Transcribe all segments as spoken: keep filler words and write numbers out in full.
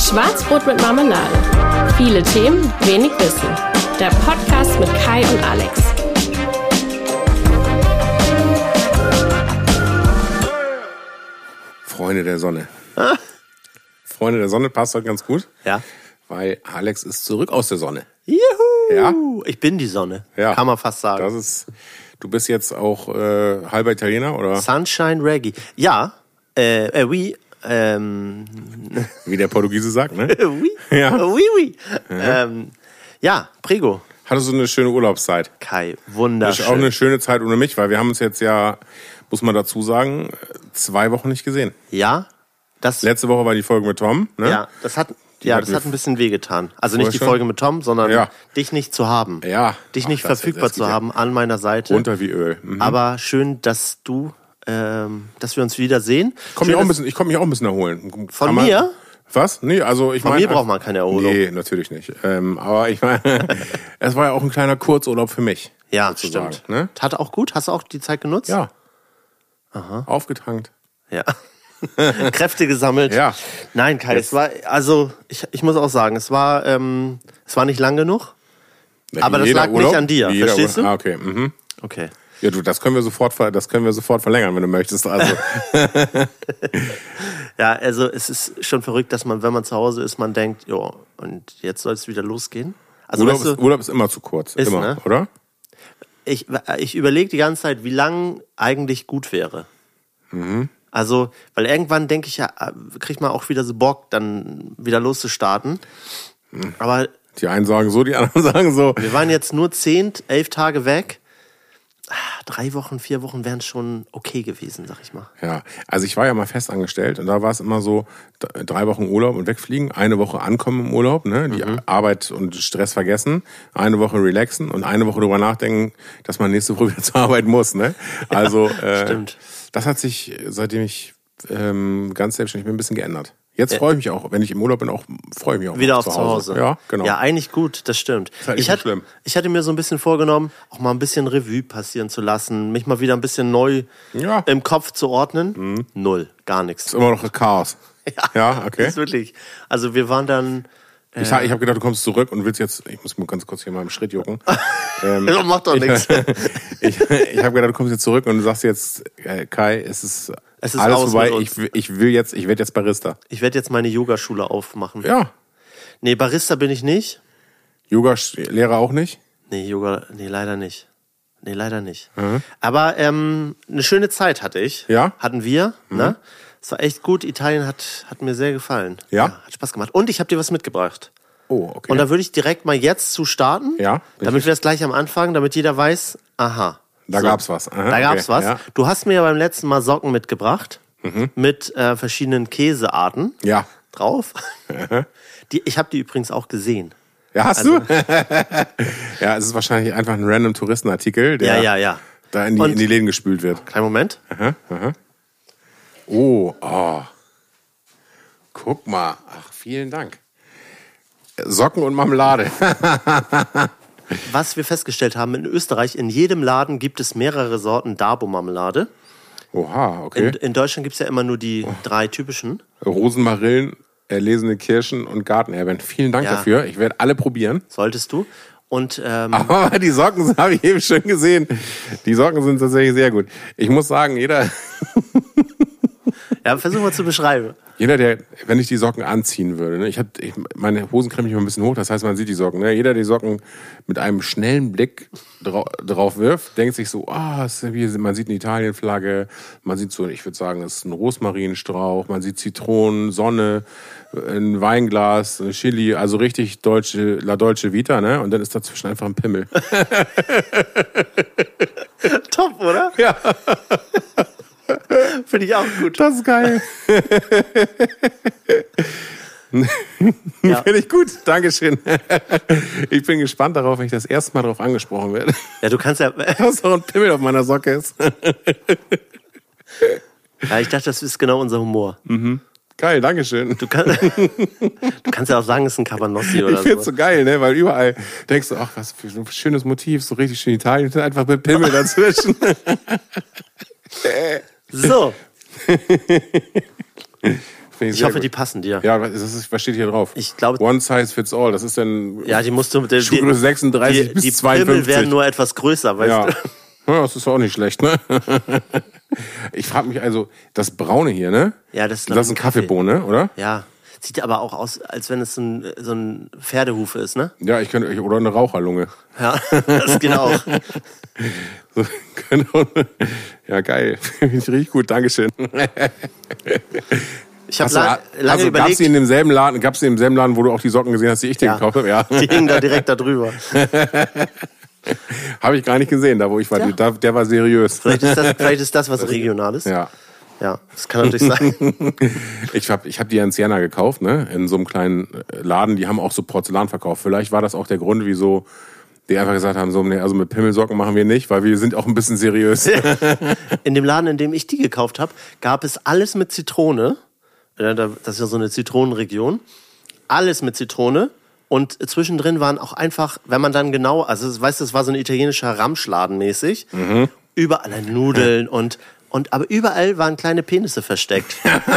Schwarzbrot mit Marmelade. Viele Themen, wenig Wissen. Der Podcast mit Kai und Alex. Freunde der Sonne. Ah. Freunde der Sonne passt heute ganz gut. Ja. Weil Alex ist zurück aus der Sonne. Juhu! Ja. Ich bin die Sonne. Ja. Kann man fast sagen. Das ist, du bist jetzt auch äh, halber Italiener, oder? Sunshine Reggae. Ja. Äh, äh, oui. Ähm. Wie der Portugiese sagt, ne? oui. Ja. Oui, oui. Ja. Ähm, ja, prego. Hattest du eine schöne Urlaubszeit? Kai, wunderschön. Das ist auch eine schöne Zeit ohne mich, weil wir haben uns jetzt ja, muss man dazu sagen, zwei Wochen nicht gesehen. Ja. Das Letzte Woche war die Folge mit Tom, ne? Ja, das hat, ja, das hat ein bisschen wehgetan. Also nicht die schon? Folge mit Tom, sondern ja. dich nicht zu haben. Ja. Dich Ach, nicht das, verfügbar das zu haben an meiner Seite. Runter wie Öl. Mhm. Aber schön, dass du, ähm, dass wir uns wieder sehen. Komm mich auch ein bisschen, ich komme mich auch ein bisschen erholen. Von Kann man, mir? Was? Nee, also ich Von meine. mir braucht man keine Erholung. Nee, natürlich nicht. Ähm, aber ich meine, es war ja auch ein kleiner Kurzurlaub für mich. Ja, sozusagen, stimmt. Ne? Tat auch gut? Hast du auch die Zeit genutzt? Ja. Aha. Aufgetankt. Ja. Kräfte gesammelt. Ja. Nein, Kai, Jetzt. es war, also ich, ich muss auch sagen, es war, ähm, es war nicht lang genug. Ja, aber das jeder lag Urlaub, nicht an dir, jeder verstehst Urlaub. du? Ah, okay. Mhm. Okay. Ja, du, das können wir sofort, ver- das können wir sofort verlängern, wenn du möchtest. Also. Ja, also es ist schon verrückt, dass man, wenn man zu Hause ist, man denkt, ja, und jetzt soll es wieder losgehen. Also Urlaub, weißt du, ist, Urlaub ist immer zu kurz. Ist, immer, ne? oder? ich, ich überlege die ganze Zeit, wie lang eigentlich gut wäre. Mhm. Also, weil irgendwann denke ich ja, kriegt man auch wieder so Bock, dann wieder loszustarten. Mhm. Aber Die einen sagen so, die anderen sagen so. wir waren jetzt nur zehn, elf Tage weg. Drei Wochen, vier Wochen wären schon okay gewesen, sag ich mal. Ja, also ich war ja mal fest angestellt und da war es immer so, d- drei Wochen Urlaub und wegfliegen, eine Woche ankommen im Urlaub, ne, die Mhm. Arbeit und Stress vergessen, eine Woche relaxen und eine Woche drüber nachdenken, dass man nächste Woche wieder zur Arbeit muss, ne. Also äh, stimmt. das hat sich, seitdem ich ähm, ganz selbstständig bin, ein bisschen geändert. Jetzt freue ich mich auch, wenn ich im Urlaub bin, auch freue ich mich auch Wieder auf auf zu Hause. Ja, genau. Ja, eigentlich gut, das stimmt. halt nicht ich, so hatte, schlimm. ich hatte mir so ein bisschen vorgenommen, auch mal ein bisschen Revue passieren zu lassen, mich mal wieder ein bisschen neu Ja. im Kopf zu ordnen. Null, gar nichts. Ist immer noch Chaos. Ja, okay. Das ist wirklich. Also wir waren dann. Ich, ich habe gedacht, du kommst zurück und willst jetzt, ich muss mal ganz kurz hier mal im Schritt jucken. ähm, Ja, macht doch nichts. ich ich habe gedacht, du kommst jetzt zurück und du sagst jetzt, äh, Kai, es ist, Es ist alles aus vorbei, mit ich, uns. will- ich will jetzt, ich werde jetzt Barista. Ich werde jetzt meine Yogaschule aufmachen. Ja. Nee, Barista bin ich nicht. Yoga-Lehrer auch nicht? Nee, Yoga, nee, leider nicht. Nee, leider nicht. Aber ähm, eine schöne Zeit hatte ich. Ja? Hatten wir. Ne? Es war echt gut. Italien hat, hat mir sehr gefallen. Ja? Hat Spaß gemacht. Und ich habe dir was mitgebracht. Oh, okay. Und da würde ich direkt mal jetzt zu starten. Ja, Damit wir das gleich am Anfang, damit jeder weiß, aha. da so. gab's was. Aha, Da gab's okay. was. Ja. Du hast mir ja beim letzten Mal Socken mitgebracht. Mit äh, verschiedenen Käsearten Ja. drauf. Die, ich habe die übrigens auch gesehen. Ja, hast Also- du? Ja, es ist wahrscheinlich einfach ein random Touristenartikel, der Ja, ja, ja. da in die, Und- in die Läden gespült wird. Kleinen Moment. Aha, aha. Oh, oh. Guck mal. Ach, vielen Dank. Socken und Marmelade. Was wir festgestellt haben, in Österreich, in jedem Laden gibt es mehrere Sorten Dabo-Marmelade. Oha, okay. In, in Deutschland gibt es ja immer nur die drei typischen. Rosenmarillen, erlesene Kirschen und Gartenerbeeren. Vielen Dank Ja. dafür. Ich werde alle probieren. Solltest du. Und ähm, Aber die Socken habe ich eben schon gesehen. Die Socken sind tatsächlich sehr gut. Ich muss sagen, jeder, ja, versuch mal zu beschreiben. jeder, der, wenn ich die Socken anziehen würde, ne, ich hab, ich, meine Hosen krempel ich mal ein bisschen hoch, das heißt, man sieht die Socken. Ne? Jeder, der die Socken mit einem schnellen Blick drau, drauf wirft, denkt sich so, ah, oh, man sieht eine Italienflagge, man sieht so, ich würde sagen, es ist ein Rosmarinstrauch, man sieht Zitronen, Sonne, ein Weinglas, ein Chili, also richtig deutsche, La Dolce Vita, ne? Und dann ist dazwischen einfach ein Pimmel. Top, oder? Ja. Finde ich auch gut. Das ist geil. Ja. Finde ich gut. Dankeschön. Ich bin gespannt darauf, wenn ich das erste Mal darauf angesprochen werde. Ja, du kannst ja. Dass noch ein Pimmel auf meiner Socke ist. Ja, ich dachte, das ist genau unser Humor. Geil, Dankeschön. Du, kann, du kannst ja auch sagen, es ist ein Cabanossi oder Ich find's so. so geil, ne? Weil überall denkst du, ach, was für ein schönes Motiv, so richtig schön Italien, einfach mit Pimmel dazwischen. So. Find Ich sehr hoffe, gut. die passen dir. Ja, was, ist, was steht hier drauf? Ich glaube- One size fits all. Das ist dann Ja, die musst du mit der Schuhgröße sechsunddreißig die, bis die zweiundfünfzig. Pimmel werden nur etwas größer, weißt Ja. du? Ja, das ist auch nicht schlecht, ne? Ich frage mich also, das Braune hier, ne? Ja, das ist, Das ist ein Kaffee. Kaffeebohne, oder? Ja. Sieht aber auch aus, als wenn es so ein, so ein Pferdehufe ist, ne? Ja, ich könnte, oder eine Raucherlunge. Ja, das geht auch. So, genau. Ja, geil. Finde ich richtig gut, Dankeschön. Ich habe Hast du, la lange also, gab's überlegt. die in demselben Laden, gab's die in demselben Laden, wo du auch die Socken gesehen hast, die ich dir Ja. gekauft habe? Ja. Die hingen da direkt da drüber. Habe ich gar nicht gesehen, da wo ich war. Ja. Da, der war seriös. Vielleicht ist das, vielleicht ist das was Regionales. Ja. Ja, das kann natürlich sein. Ich habe ich hab die in Siena gekauft, ne? In so einem kleinen Laden. Die haben auch so Porzellan verkauft. Vielleicht war das auch der Grund, wieso die einfach gesagt haben, so, nee, also mit Pimmelsocken machen wir nicht, weil wir sind auch ein bisschen seriös. In dem Laden, in dem ich die gekauft habe, gab es alles mit Zitrone. Ja, da- Das ist ja so eine Zitronenregion. Alles mit Zitrone. Und zwischendrin waren auch einfach, wenn man dann genau, also es- weißt du, es war so ein italienischer Ramschladen mäßig. Mhm. Überall Nudeln und, und, aber überall waren kleine Penisse versteckt.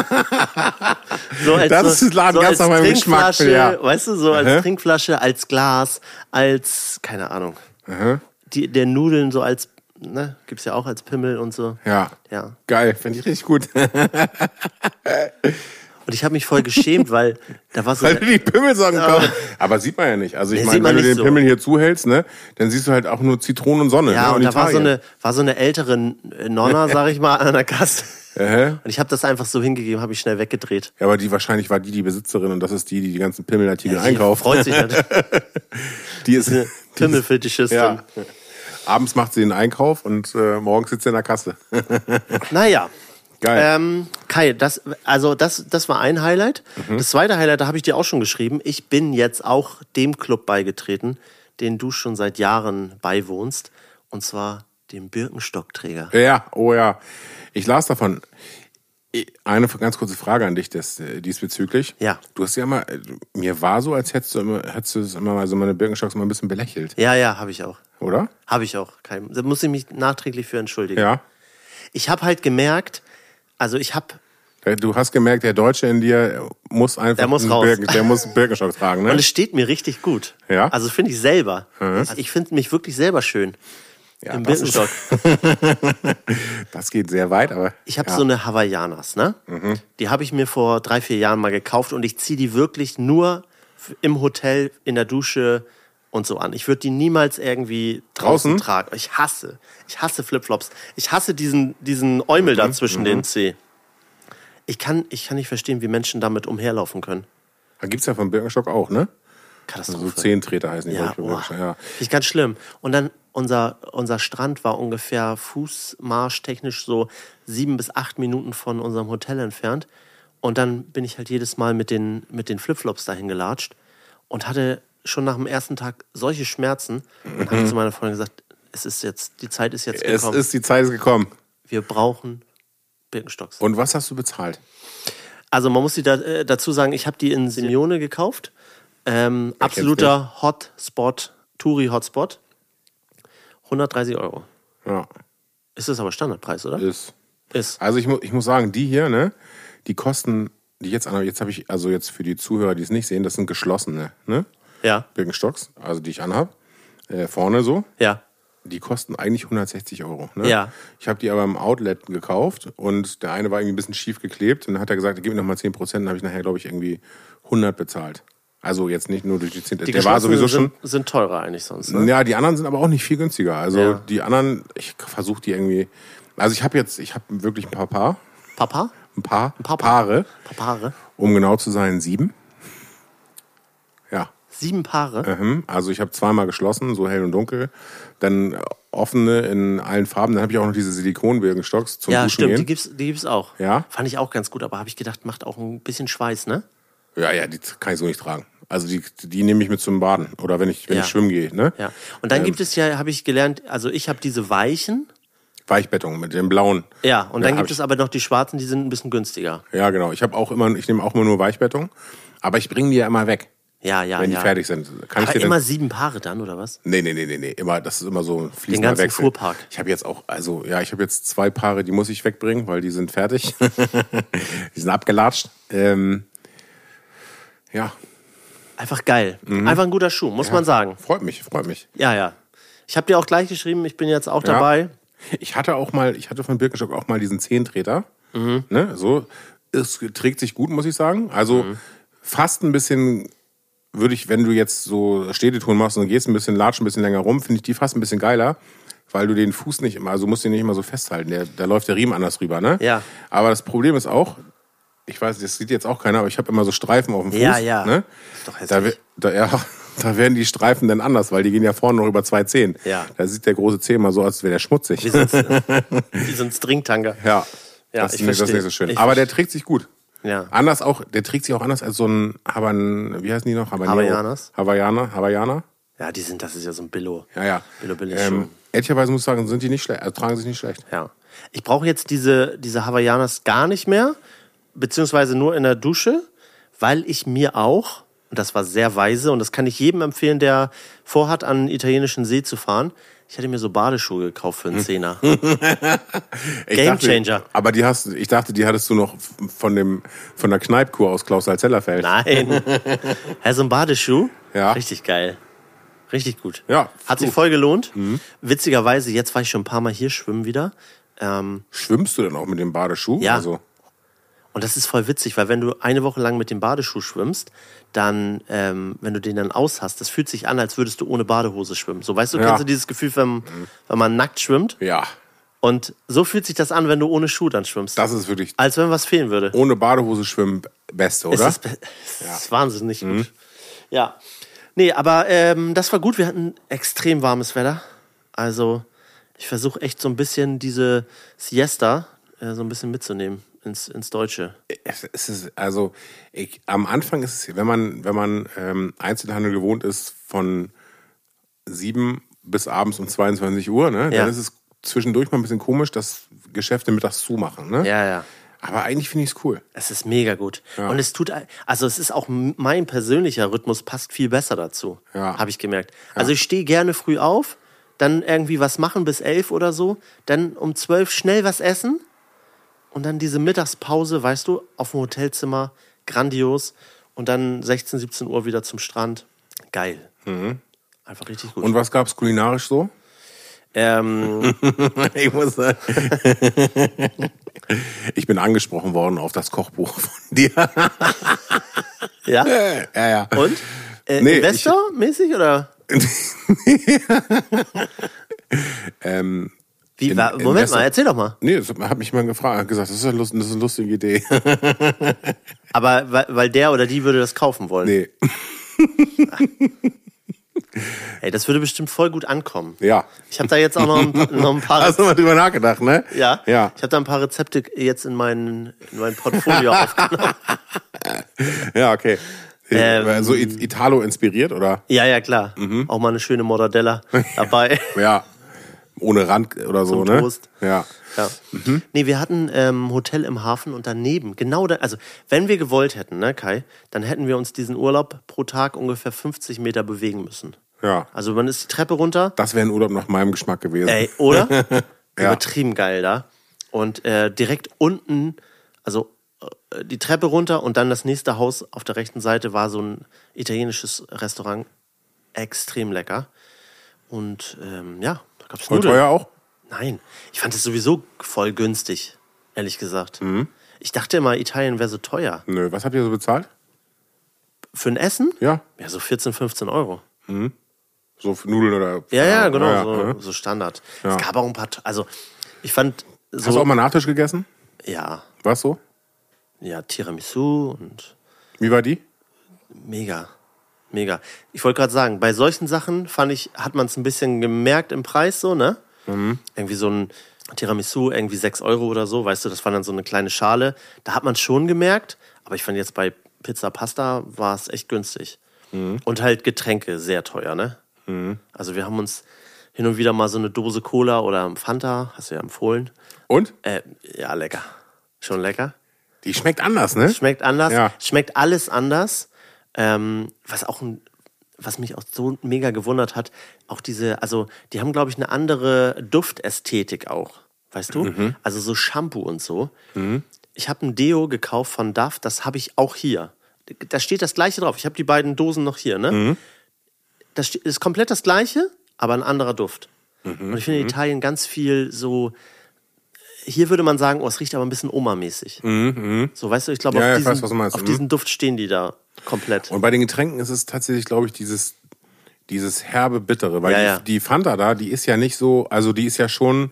So als, Das ist Laden ganz als nach meinem Geschmack, Trinkflasche, ja. weißt du, so als Aha. Trinkflasche, als Glas, als, keine Ahnung. Die, der Nudeln so als, ne, gibt's ja auch als Pimmel und so. Ja. Ja. Geil, finde ich richtig gut. Und ich habe mich voll geschämt, weil da war so Weil du eine, die Pimmelsocken kaufst. Aber sieht man ja nicht. Also ich Nee, meine, sieht man wenn du nicht den so. Pimmel hier zuhältst, ne, dann siehst du halt auch nur Zitronen und Sonne. ja, ne? und da war so Italien. eine, war so eine ältere Nonna, sag ich mal, an der Kasse. Aha. Und ich habe das einfach so hingegeben, habe ich schnell weggedreht. Ja, aber die wahrscheinlich war die die Besitzerin und das ist die, die die ganzen Pimmelartikel Die einkauft. freut sich natürlich. Die ist Eine Pimmelfetischistin. ja. Abends macht sie den Einkauf und äh, morgens sitzt sie in der Kasse. Naja. Geil. Ähm, Kai, das, also das, das war ein Highlight. Mhm. Das zweite Highlight, da habe ich dir auch schon geschrieben. Ich bin jetzt auch dem Club beigetreten, den du schon seit Jahren beiwohnst. Und zwar dem Birkenstockträger. Ja, oh ja. Ich las davon. Eine ganz kurze Frage an dich des, äh, diesbezüglich. Ja. Du hast ja immer, äh, mir war so, als hättest du immer, hättest du es immer mal so meine Birkenstocks immer ein bisschen belächelt, Ja, ja, habe ich auch. oder? Habe ich auch. Kai. Da muss ich mich nachträglich für entschuldigen. Ja. Ich habe halt gemerkt, also ich habe, Äh, Du hast gemerkt, der Deutsche in dir muss einfach Der muss einen raus. Birken, der muss einen Birkenstock tragen, ne? und es steht mir richtig gut. Ja? Also finde ich selber. Ich, ich finde mich wirklich selber schön. Ja, Im das ist- Birkenstock. Das geht sehr weit, aber Ich habe ja. so eine Hawaiianas, ne? Die habe ich mir vor drei, vier Jahren mal gekauft und ich ziehe die wirklich nur f- im Hotel, in der Dusche und so an. Ich würde die niemals irgendwie draußen, Draußen? tragen. Ich hasse, ich hasse Flipflops. Ich hasse diesen, diesen Eumel da zwischen den Zeh. Ich kann, ich kann nicht verstehen, wie Menschen damit umherlaufen können. Da gibt's ja von Birkenstock auch, ne? So Katastrophe. Zehentreter heißen die, Ja, glaub ich, für boah. Birkenstock, ja. Finde ich ganz schlimm. Und dann unser, unser Strand war ungefähr fußmarschtechnisch so sieben bis acht Minuten von unserem Hotel entfernt. Und dann bin ich halt jedes Mal mit den, mit den Flipflops dahin gelatscht und hatte schon nach dem ersten Tag solche Schmerzen. Und habe ich zu meiner Freundin gesagt, es ist jetzt, die Zeit ist jetzt Es gekommen. ist, die Zeit ist gekommen. Wir brauchen Birkenstocks. Und was hast du bezahlt? Also man muss die da, äh, dazu sagen, ich habe die in Simeone gekauft. Ähm, absoluter Hotspot, Touri-Hotspot. hundertdreißig Euro. Ja, Ist das aber Standardpreis, oder? ist. Ist. Also ich, mu ich muss sagen, die hier, ne, die kosten, die jetzt, an- jetzt habe ich, also jetzt für die Zuhörer, die es nicht sehen, das sind geschlossene, ne, Ja, Birkenstocks, also die ich anhab, äh, vorne so. ja. Die kosten eigentlich hundertsechzig Euro. Ne? Ja. Ich habe die aber im Outlet gekauft und der eine war irgendwie ein bisschen schief geklebt und dann hat er gesagt, gib mir noch mal zehn Prozent, dann habe ich nachher, glaube ich, irgendwie hundert bezahlt. Also jetzt nicht nur durch die zehn. Die Der war sowieso geschlossenen schon. sind, sind teurer eigentlich sonst. Ne? Ja, die anderen sind aber auch nicht viel günstiger. Also Ja. die anderen, ich versuche die irgendwie. Also ich habe jetzt, ich habe wirklich ein paar Paar, Papa? ein paar, paar Paare, Paare? um genau zu sein, sieben. Ja. Sieben Paare? Mhm. Also ich habe zweimal geschlossen, so hell und dunkel. Dann offene in allen Farben. Dann habe ich auch noch diese Silikon-Birkenstocks zum Ja, Duschen stimmt, die gehen. gibt's, die gibt's auch. Ja? Fand ich auch ganz gut, aber habe ich gedacht, macht auch ein bisschen Schweiß, ne? Ja, ja, die kann ich so nicht tragen. Also die, die nehme ich mit zum Baden oder wenn ich, wenn Ja. ich schwimmen gehe. Ne? Ja. Und dann Ähm. gibt es ja, habe ich gelernt, also ich habe diese weichen. Weichbettung mit dem blauen. Ja, und dann Ja, hab gibt ich. es aber noch die schwarzen, die sind ein bisschen günstiger. Ja, genau. Ich habe auch immer, ich nehme auch immer nur Weichbettung. Aber ich bringe die ja immer weg. Ja, ja, wenn die ja. fertig sind. Kann Aber ich dir immer dann, sieben Paare dann, oder was? nee, nee, nee, nee, nee. Immer, das ist immer so ein Den fließender ganzen Wechsel. Fuhrpark. Ich habe jetzt auch, also ja, ich habe jetzt zwei Paare, die muss ich wegbringen, weil die sind fertig. Die sind abgelatscht. Ähm, ja. Einfach geil. Einfach ein guter Schuh, muss man sagen. Freut mich, freut mich. Ja, ja. Ich habe dir auch gleich geschrieben, ich bin jetzt auch Ja. dabei. Ich hatte auch mal, ich hatte von Birkenstock auch mal diesen Zehntreter. Mhm. Ne, so, es trägt sich gut, muss ich sagen. Also Mhm. fast ein bisschen würde ich, wenn du jetzt so Städtetouren machst und gehst ein bisschen, latsch ein bisschen länger rum, finde ich die fast ein bisschen geiler, weil du den Fuß nicht immer, also musst den nicht immer so festhalten. Der, da läuft der Riemen anders rüber, ne? Ja. Aber das Problem ist auch, ich weiß, das sieht jetzt auch keiner, aber ich habe immer so Streifen auf dem Fuß. Ja, ja. Ne? Ist doch Da, hässlich. we- da, ja, da werden die Streifen dann anders, weil die gehen ja vorne noch über zwei Zehen. Ja. Da sieht der große Zeh mal so aus, als wäre der schmutzig. Wie so ein, wie so ein Stringtanker. Ja, Ja, das, ich ist, nicht- das ist verstehe. nicht so schön. Ich Aber der verstehe. trägt sich gut. Ja. Anders auch, der trägt sich auch anders als so ein Havan, wie heißen die noch? Habanero. Hawaiianas? Hawaiianer, Hawaiianer. Ja, die sind, das ist ja so ein Billo. Ja, ja. Billo billig Ähm, Schuh. ehrlicherweise muss ich sagen, sind die nicht schlecht, also tragen sich nicht schlecht. Ja. Ich brauche jetzt diese, diese Hawaiianas gar nicht mehr, beziehungsweise nur in der Dusche, weil ich mir auch, und das war sehr weise, und das kann ich jedem empfehlen, der vorhat, an einen italienischen See zu fahren, ich hätte mir so Badeschuhe gekauft für einen Zehner. Ich Game dachte, Changer. Aber die hast, ich dachte, die hattest du noch von dem, von der Kneipkur aus Klaus Salzellerfeld. Nein. Ja, so ein Badeschuh, Ja. richtig geil. Richtig gut. Ja, Hat sich gut. voll gelohnt. Witzigerweise, jetzt war ich schon ein paar Mal hier schwimmen wieder. Ähm, Schwimmst du denn auch mit dem Badeschuh? Ja. Also, Und das ist voll witzig, weil wenn du eine Woche lang mit dem Badeschuh schwimmst, dann, ähm, wenn du den dann aus hast, das fühlt sich an, als würdest du ohne Badehose schwimmen. So, weißt du, Ja. kennst du dieses Gefühl, wenn, wenn man nackt schwimmt? ja, Und so fühlt sich das an, wenn du ohne Schuh dann schwimmst. das ist wirklich Als wenn was fehlen würde. ohne Badehose schwimmen Beste, Es oder? ist, be- es ist wahnsinnig gut. Ja. Nee, aber ähm, das war gut. Wir hatten extrem warmes Wetter. Also ich versuche echt so ein bisschen diese Siesta äh, so ein bisschen mitzunehmen ins, ins Deutsche. Es, es ist, also ich, am Anfang ist es, wenn man, wenn man ähm, Einzelhandel gewohnt ist von sieben bis abends um zweiundzwanzig Uhr, ne, Ja. dann ist es zwischendurch mal ein bisschen komisch, dass Geschäfte mittags zumachen. Ne? Ja, ja. Aber eigentlich finde ich es cool. Es ist mega gut. Ja. Und es tut, also es ist auch mein persönlicher Rhythmus passt viel besser dazu, Ja. habe ich gemerkt. Also ich stehe gerne früh auf, dann irgendwie was machen bis elf oder so, dann um zwölf schnell was essen und dann diese Mittagspause, weißt du, auf dem Hotelzimmer, grandios und dann sechzehn, siebzehn Uhr wieder zum Strand. Geil. Einfach richtig gut. Und was gab's kulinarisch so? ähm, Ich muss sagen. Ich bin angesprochen worden auf das Kochbuch von dir. ja? ja, ja. Und? Äh, Nee, Investor-mäßig oder? ähm, Wie, In- war, Moment Investor- mal, erzähl doch mal. nee, das hat mich mal gefragt, hat gesagt, das ist, eine lust- das ist eine lustige Idee. Aber weil, weil der oder die würde das kaufen wollen. Nee, Ey, das würde bestimmt voll gut ankommen. ja. Ich habe da jetzt auch noch ein, pa- noch ein paar. Hast du mal drüber nachgedacht, ne? Ja, Ja. ich habe da ein paar Rezepte jetzt in mein, in mein Portfolio aufgenommen. Ja, okay. Ähm, so It- Italo inspiriert, oder? Ja, ja, klar. Mhm. Auch mal eine schöne Mortadella dabei. Ja. Ohne Rand oder so, Zum ne? Toast. Ja. Ja. Nee, wir hatten ähm, Hotel im Hafen und daneben, genau da, also wenn wir gewollt hätten, ne, Kai, dann hätten wir uns diesen Urlaub pro Tag ungefähr fünfzig Meter bewegen müssen. Ja. Also man ist die Treppe runter, Das wäre ein Urlaub nach meinem Geschmack gewesen. ey, oder? Ja. Übertrieben geil da. Und äh, direkt unten, also äh, die Treppe runter und dann das nächste Haus auf der rechten Seite war so ein italienisches Restaurant. Extrem lecker. Und ähm, ja, da gab es Voll Nudeln. teuer auch? Nein, ich fand es sowieso voll günstig, ehrlich gesagt. Mhm. Ich dachte immer, Italien wäre so teuer. Nö, was habt ihr so bezahlt? Für ein Essen? Ja. Ja, so vierzehn, fünfzehn Euro. So für Nudeln oder... Ja, ja, genau, ja, so, ja. so Standard. Ja. Es gab auch ein paar, also ich fand so, Hast du auch mal Nachtisch gegessen? ja, Was so? ja, Tiramisu und Wie war die? mega, mega. Ich wollte gerade sagen, bei solchen Sachen fand ich, hat man es ein bisschen gemerkt im Preis so, ne? Mhm. Irgendwie so ein Tiramisu, irgendwie sechs Euro oder so, weißt du, das war dann so eine kleine Schale. Da hat man es schon gemerkt, aber ich fand jetzt bei Pizza Pasta war es echt günstig. Mhm. Und halt Getränke sehr teuer, ne? Also wir haben uns hin und wieder mal so eine Dose Cola oder Fanta, hast du ja empfohlen. Und? Äh, ja, lecker. Schon lecker. Die schmeckt anders, ne? Schmeckt anders. Ja. Schmeckt alles anders. Ähm, was auch ein, was mich auch so mega gewundert hat, auch diese, also die haben, glaube ich, eine andere Duftästhetik auch, weißt du? Mhm. Also so Shampoo und so. Mhm. Ich habe ein Deo gekauft von Dove, das habe ich auch hier. Da steht das Gleiche drauf. Ich habe die beiden Dosen noch hier, ne? Mhm. Das ist komplett das Gleiche, aber ein anderer Duft. Mhm. Und ich finde in Italien ganz viel so, hier würde man sagen, oh, es riecht aber ein bisschen Oma-mäßig. Mhm. So, weißt du, ich glaube, ja, auf, ja, diesen, weiß, auf diesen Duft stehen die da komplett. Und bei den Getränken ist es tatsächlich, glaube ich, dieses, dieses herbe, bittere. Weil ja, die, ja. die Fanta da, die ist ja nicht so, also die ist ja schon,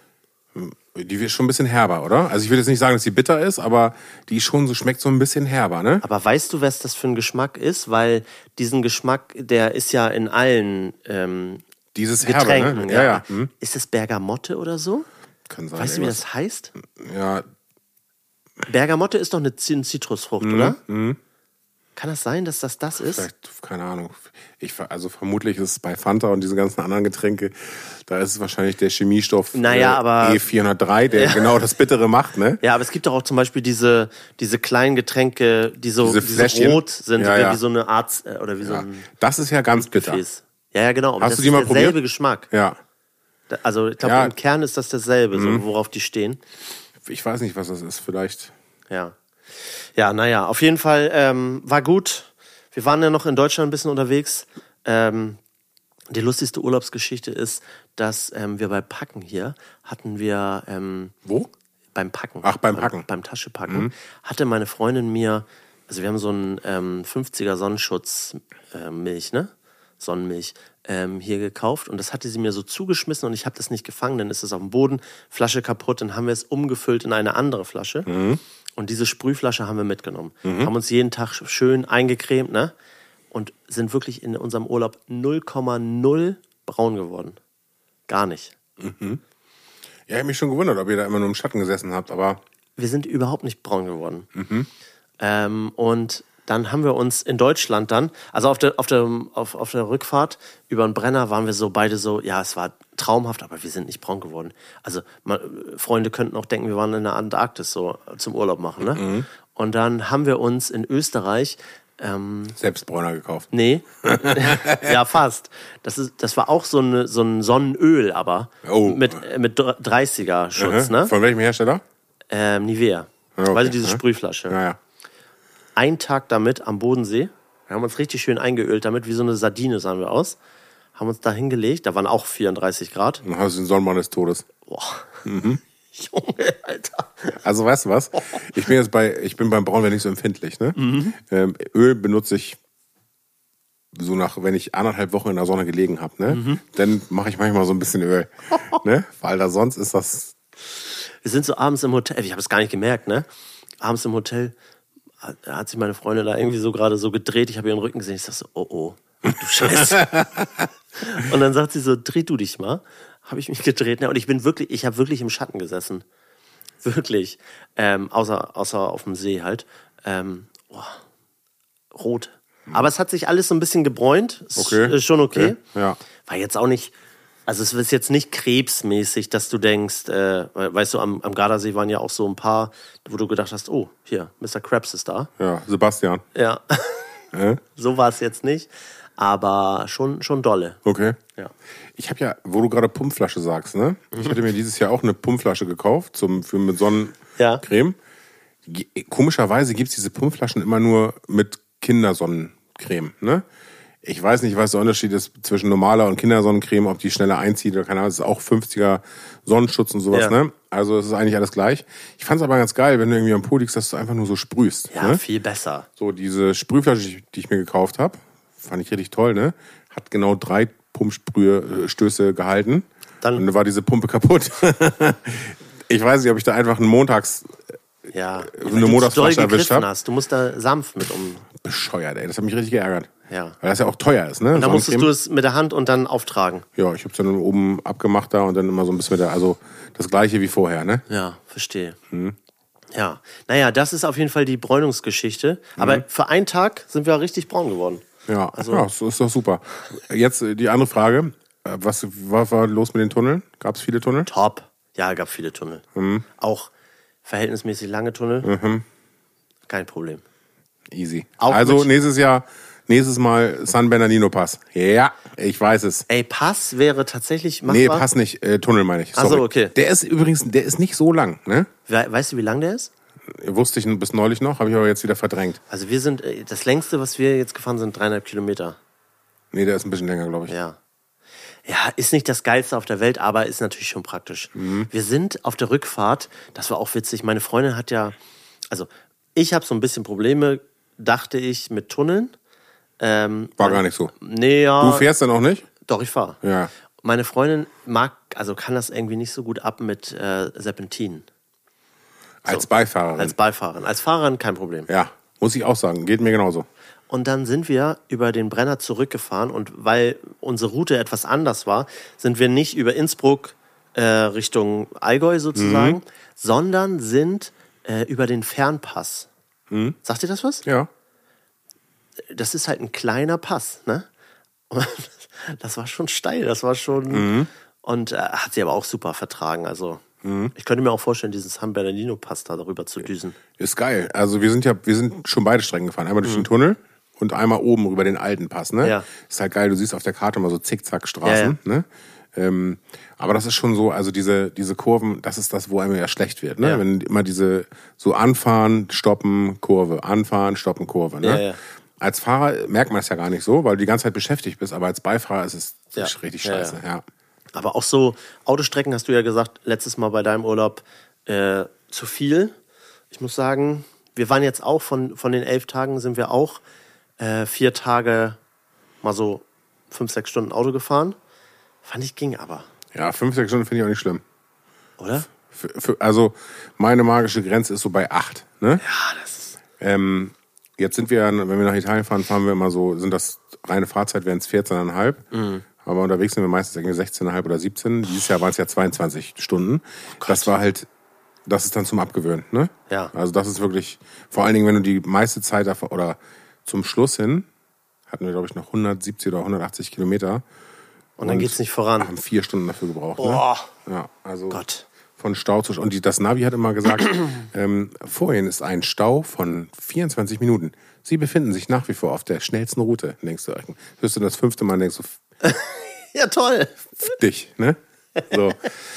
die ist schon ein bisschen herber, oder? Also ich will jetzt nicht sagen, dass sie bitter ist, aber die schon so, schmeckt so ein bisschen herber, ne? Aber weißt du, was das für ein Geschmack ist? Weil diesen Geschmack, der ist ja in allen ähm, Dieses Getränken. Herbe, ne? Ja, ja, ja. Hm. Ist das Bergamotte oder so? Kann sein. Weißt du, wie irgendwas. das heißt? Ja. Bergamotte ist doch eine Zitrusfrucht, Mhm. oder? Mhm. Kann das sein, dass das das ist? Vielleicht, keine Ahnung. Ich, also vermutlich ist es bei Fanta und diesen ganzen anderen Getränke, da ist es wahrscheinlich der Chemiestoff naja, äh, aber, E vierhundertdrei, der ja. genau das Bittere macht, ne? Ja, aber es gibt doch auch zum Beispiel diese, diese kleinen Getränke, die so, diese die Fläschchen. so rot sind, ja, ja. wie so eine Art, oder wie so ja. ein Das ist ja ganz bitter. Gefäß. Ja, ja, genau. Aber Hast das du die ist mal derselbe probiert? Geschmack. Ja. Also ich glaube, ja. im Kern ist das dasselbe, mhm. so, worauf die stehen. Ich weiß nicht, was das ist. Vielleicht. Ja. Ja, naja, auf jeden Fall ähm, war gut. Wir waren ja noch in Deutschland ein bisschen unterwegs. Ähm, die lustigste Urlaubsgeschichte ist, dass ähm, wir bei Packen hier hatten wir... Ähm, Wo? Beim Packen. Ach, beim Packen. Beim, beim Taschepacken. Mhm. Hatte meine Freundin mir... Also wir haben so einen ähm, fünfziger Sonnenschutz äh, Milch, ne? Sonnenmilch ähm, hier gekauft. Und das hatte sie mir so zugeschmissen und ich habe das nicht gefangen. Dann ist es auf dem Boden, Flasche kaputt. Dann haben wir es umgefüllt in eine andere Flasche. Mhm. Und diese Sprühflasche haben wir mitgenommen. Mhm. Haben uns jeden Tag schön eingecremt, ne? Und sind wirklich in unserem Urlaub null Komma null braun geworden. Gar nicht. Mhm. Ja, ich habe mich schon gewundert, ob ihr da immer nur im Schatten gesessen habt, aber... Wir sind überhaupt nicht braun geworden. Mhm. Ähm, und dann haben wir uns in Deutschland dann, also auf der, auf der, auf, auf der Rückfahrt über den Brenner waren wir so beide so, ja, es war traumhaft, aber wir sind nicht braun geworden. Also man, Freunde könnten auch denken, wir waren in der Antarktis so zum Urlaub machen, ne? Mhm. Und dann haben wir uns in Österreich ähm, Selbstbräuner gekauft. Nee, ja fast. Das, ist, das war auch so, eine, so ein Sonnenöl, aber oh. mit, mit dreißiger Schutz, mhm. ne? Von welchem Hersteller? Ähm, Nivea. Okay. Weißt du, diese mhm. Sprühflasche. Ja, ja. Ein Tag damit am Bodensee. Wir haben uns richtig schön eingeölt damit, wie so eine Sardine sahen wir aus. Haben uns da hingelegt, da waren auch vierunddreißig Grad. Dann hast du den Sonnenbrand des Todes. Boah. Mhm. Junge, Alter. Also weißt du was? Ich bin jetzt bei, ich bin beim Braunwein nicht so empfindlich, ne? Mhm. Ähm, Öl benutze ich so nach, wenn ich anderthalb Wochen in der Sonne gelegen habe, ne? Mhm. Dann mache ich manchmal so ein bisschen Öl, ne? Weil da sonst ist das... Wir sind so abends im Hotel, ich habe es gar nicht gemerkt, ne? Abends im Hotel hat sich meine Freundin da irgendwie so gerade so gedreht, ich habe ihren Rücken gesehen, ich sag so, oh oh, ach du Scheiße. Und dann sagt sie so, dreh du dich mal. Habe ich mich gedreht, ne? Und ich bin wirklich, ich habe wirklich im Schatten gesessen. Wirklich. Ähm, außer, außer auf dem See halt. Ähm, oh, rot. Aber es hat sich alles so ein bisschen gebräunt. Okay. Ist schon okay. okay. Ja. War jetzt auch nicht, also es ist jetzt nicht krebsmäßig, dass du denkst, äh, weißt du, am, am Gardasee waren ja auch so ein paar, wo du gedacht hast, oh, hier, Mister Krabs ist da. Ja, Sebastian. Ja. Äh? So war es jetzt nicht. Aber schon, schon dolle. Okay. Ja. Ich habe ja, wo du gerade Pumpflasche sagst, ne? Ich hatte mir dieses Jahr auch eine Pumpflasche gekauft zum, für mit Sonnencreme. Ja. Komischerweise gibt's diese Pumpflaschen immer nur mit Kindersonnencreme, ne? Ich weiß nicht, was der Unterschied ist zwischen normaler und Kindersonnencreme, ob die schneller einzieht oder keine Ahnung. Das ist auch fünfziger Sonnenschutz und sowas, ja. ne? Also es ist eigentlich alles gleich. Ich fand's aber ganz geil, wenn du irgendwie am Pool liegst, dass du einfach nur so sprühst. Ja, ne? Viel besser. So, diese Sprühflasche, die ich mir gekauft habe, fand ich richtig toll, ne? Hat genau drei Pumpstöße gehalten. Dann und dann war diese Pumpe kaputt. Ich weiß nicht, ob ich da einfach einen Montags ja, eine Montagsflasche erwischt habe. Hast. Du musst da sanft mit um. Bescheuert, ey. Das hat mich richtig geärgert. Ja. Weil das ja auch teuer ist, ne? Und dann musstest du es mit der Hand und dann auftragen. Ja, ich hab's dann oben abgemacht da und dann immer so ein bisschen mit der, also das gleiche wie vorher, ne? Ja, verstehe. Mhm. Ja. Naja, das ist auf jeden Fall die Bräunungsgeschichte. Aber mhm. für einen Tag sind wir richtig braun geworden. Ja, also, ja, das ist doch super. Jetzt die andere Frage. Was war, war los mit den Tunneln? Gab es viele Tunnel? Top. Ja, gab viele Tunnel. Mhm. Auch verhältnismäßig lange Tunnel. Mhm. Kein Problem. Easy. Auch also mit- nächstes Jahr, nächstes Mal San Bernardino Pass. Ja, ich weiß es. Ey, Pass wäre tatsächlich machbar. Nee, Pass nicht, äh, Tunnel meine ich. Ach so, Sorry. okay. Der ist übrigens, der ist nicht so lang, ne? We weißt du, wie lang der ist? Wusste ich bis neulich noch, habe ich aber jetzt wieder verdrängt. Also wir sind, äh, das längste, was wir jetzt gefahren sind, dreieinhalb Kilometer. Nee, der ist ein bisschen länger, glaube ich. Ja. Ja, ist nicht das Geilste auf der Welt, aber ist natürlich schon praktisch. Mhm. Wir sind auf der Rückfahrt, das war auch witzig, meine Freundin hat ja, also ich habe so ein bisschen Probleme, dachte ich, mit Tunneln. Ähm, War gar nicht so. Nee, ja. Du fährst dann auch nicht? Doch, ich fahre. Ja. Meine Freundin mag, also kann das irgendwie nicht so gut ab mit äh, Serpentinen. Als Beifahrerin. Als Beifahrerin. Als Fahrerin kein Problem. ja, muss ich auch sagen. Geht mir genauso. Und dann sind wir über den Brenner zurückgefahren und weil unsere Route etwas anders war, sind wir nicht über Innsbruck äh, Richtung Allgäu sozusagen, Mhm. sondern sind äh, über den Fernpass. Mhm. Sagt ihr das was? Ja. Das ist halt ein kleiner Pass, ne? Und das war schon steil, das war schon... Mhm. Und äh, hat sie aber auch super vertragen, also... Ich könnte mir auch vorstellen, diesen San Bernardino-Pass da darüber zu düsen. Ist geil. Also wir sind ja, wir sind schon beide Strecken gefahren. Einmal durch den Tunnel und einmal oben über den alten Pass, ne? Ja. Ist halt geil. Du siehst auf der Karte mal so Zickzack-Straßen, Ja, ne? Ähm, aber das ist schon so, also diese, diese Kurven, das ist das, wo einem ja schlecht wird, ne? Ja. Wenn immer diese, so anfahren, stoppen, Kurve, anfahren, stoppen, Kurve, ne? Ja, ja. Als Fahrer merkt man es ja gar nicht so, weil du die ganze Zeit beschäftigt bist, aber als Beifahrer ist es Ja. richtig Ja, scheiße, ja. ja. Aber auch so Autostrecken, hast du ja gesagt, letztes Mal bei deinem Urlaub, äh, zu viel. Ich muss sagen, wir waren jetzt auch von, von den elf Tagen, sind wir auch äh, vier Tage mal so fünf, sechs Stunden Auto gefahren. Fand ich, ging aber, Ja, fünf, sechs Stunden finde ich auch nicht schlimm. oder? Für, für, also meine magische Grenze ist so bei acht, ne? Ja, das ist... Ähm, jetzt sind wir, wenn wir nach Italien fahren, fahren wir immer so, sind das reine Fahrzeit, wären es vierzehn Komma fünf. Mhm. Aber unterwegs sind wir meistens irgendwie sechzehn Komma fünf oder siebzehn. Dieses Jahr waren es ja zweiundzwanzig Stunden. Das war halt, das ist dann zum Abgewöhnen, ne? Ja. Also das ist wirklich, vor allen Dingen, wenn du die meiste Zeit davon, oder zum Schluss hin, hatten wir, glaube ich, noch hundertsiebzig oder hundertachtzig Kilometer. Und dann geht's nicht voran. Haben vier Stunden dafür gebraucht, Boah. ne? Ja, also. Gott. Von Stau zu Stau. Und die, das Navi hat immer gesagt, ähm, vorhin ist ein Stau von vierundzwanzig Minuten. Sie befinden sich nach wie vor auf der schnellsten Route. Denkst du, hörst du das fünfte Mal, denkst du, Ja, toll. f dich, ne? So.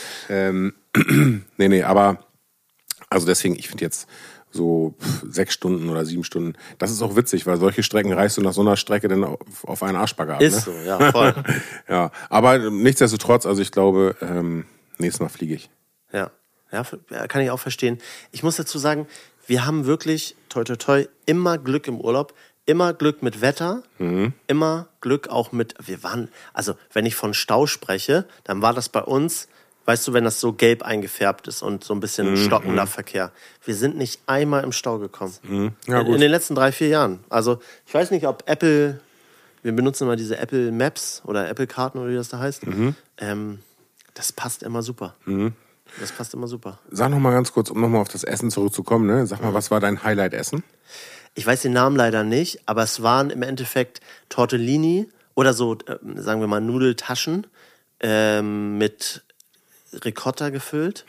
ähm, nee, nee, aber, also deswegen, ich finde jetzt so pff, sechs Stunden oder sieben Stunden, das ist auch witzig, weil solche Strecken reißt du nach so einer Strecke dann auf, auf einen Arschbagger ab. Ist ne? so, ja, voll. Ja, aber nichtsdestotrotz, also ich glaube, ähm, nächstes Mal fliege ich. Ja. Ja, f- ja, kann ich auch verstehen. Ich muss dazu sagen, wir haben wirklich, toi toi toi, immer Glück im Urlaub, immer Glück mit Wetter, immer Glück auch mit, wir waren, also wenn ich von Stau spreche, dann war das bei uns, weißt du, wenn das so gelb eingefärbt ist und so ein bisschen stockender Verkehr. Wir sind nicht einmal im Stau gekommen. Ja, in, gut. in den letzten drei, vier Jahren. Also ich weiß nicht, ob Apple, wir benutzen immer diese Apple Maps oder Apple Karten oder wie das da heißt. Ähm, das passt immer super. Das passt immer super. Sag noch mal ganz kurz, um noch mal auf das Essen zurückzukommen, ne? Sag mal, was war dein Highlight-Essen? Ich weiß den Namen leider nicht, aber es waren im Endeffekt Tortellini oder so, äh, sagen wir mal, Nudeltaschen ähm, mit Ricotta gefüllt.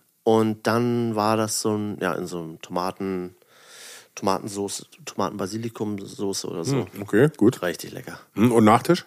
Und dann war das so ein, ja, in so einem Tomaten, Tomatensauce, Tomaten-Basilikum-Soße oder so. Okay, gut. Richtig lecker. Hm, und Nachtisch?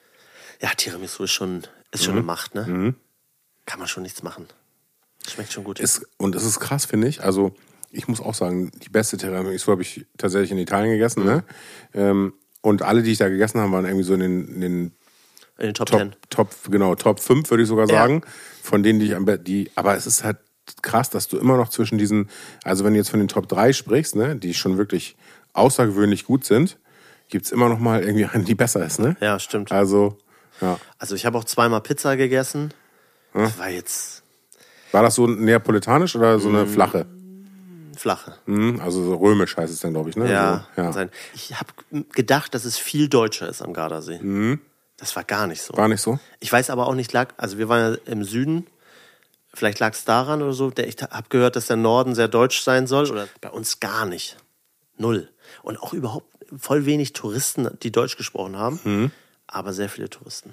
Ja, Tiramisu ist schon, ist schon eine Macht, ne? Kann man schon nichts machen. Schmeckt schon gut. Ist, und es ist krass, finde ich. Also, ich muss auch sagen, die beste Tiramisu habe ich tatsächlich in Italien gegessen, ne? Ähm, und alle, die ich da gegessen habe, waren irgendwie so in den, in den In den Top Top, Ten. Top, genau, Top fünf, würde ich sogar Ja. sagen. Von denen, die ich am besten, die, aber es ist halt krass, dass du immer noch zwischen diesen, also wenn du jetzt von den Top drei sprichst, ne, die schon wirklich außergewöhnlich gut sind, gibt's immer noch mal irgendwie eine, die besser ist, ne? Ja, stimmt. Also, ja. Also ich habe auch zweimal Pizza gegessen. Das war jetzt War das so neapolitanisch oder so eine flache? flache. Mhm, also so römisch heißt es dann, glaube ich, ne? Ja, Also, ja. Sein. Ich habe gedacht, dass es viel deutscher ist am Gardasee. Das war gar nicht so. War nicht so? Ich weiß aber auch nicht, lag, also wir waren ja im Süden, vielleicht lag es daran oder so. Der, ich habe gehört, dass der Norden sehr deutsch sein soll. Oder bei uns gar nicht. Null. Und auch überhaupt voll wenig Touristen, die Deutsch gesprochen haben, aber sehr viele Touristen.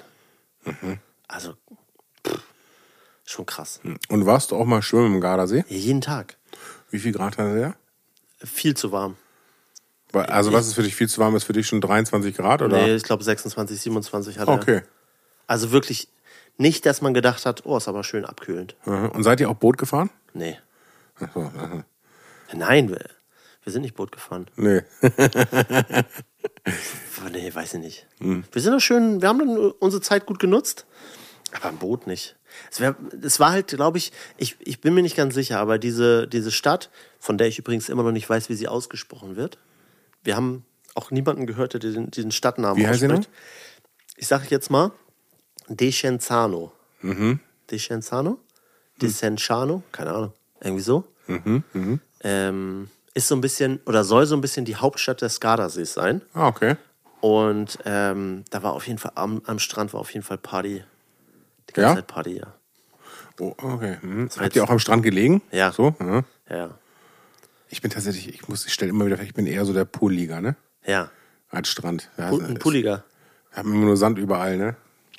Also, pff, schon krass. Und warst du auch mal schwimmen im Gardasee? Ja, jeden Tag. Wie viel Grad hatte der? Viel zu warm. Also was ist für dich viel zu warm? Ist für dich schon dreiundzwanzig Grad? Oder? Nee, ich glaube sechsundzwanzig, siebenundzwanzig hat er. Okay. Also wirklich nicht, dass man gedacht hat, oh, ist aber schön abkühlend. Und seid ihr auch Boot gefahren? Nee. Ach so, aha. Nein, wir, wir sind nicht Boot gefahren. Nee. Nee, weiß ich nicht. Hm. Wir sind doch schön, wir haben dann unsere Zeit gut genutzt, aber ein Boot nicht. Es, wär, es war halt, glaube ich, ich, ich bin mir nicht ganz sicher, aber diese, diese Stadt, von der ich übrigens immer noch nicht weiß, wie sie ausgesprochen wird. Wir haben auch niemanden gehört, der diesen, diesen Stadtnamen wie heißt ausspricht. Sie noch? Ich sage jetzt mal Descenzano. Mhm. Descenzano? Descenzano? Keine Ahnung. Irgendwie so. Mhm. Mhm. Ähm, ist so ein bisschen, oder soll so ein bisschen die Hauptstadt des Gardasees sein. Ah, okay. Und ähm, da war auf jeden Fall, am, am Strand war auf jeden Fall Party. Die ganze Ja? Zeit Party, ja. Oh, okay. Mhm. war Habt ihr auch am Strand gelegen? Ja. So? Ja. Ja. Ich bin tatsächlich, ich muss, ich stelle immer wieder fest, ich bin eher so der Poolliga, ne? Ja. Als Strand. Ja, Pu- Ein Pulliger. Wir haben immer nur Sand überall, ne?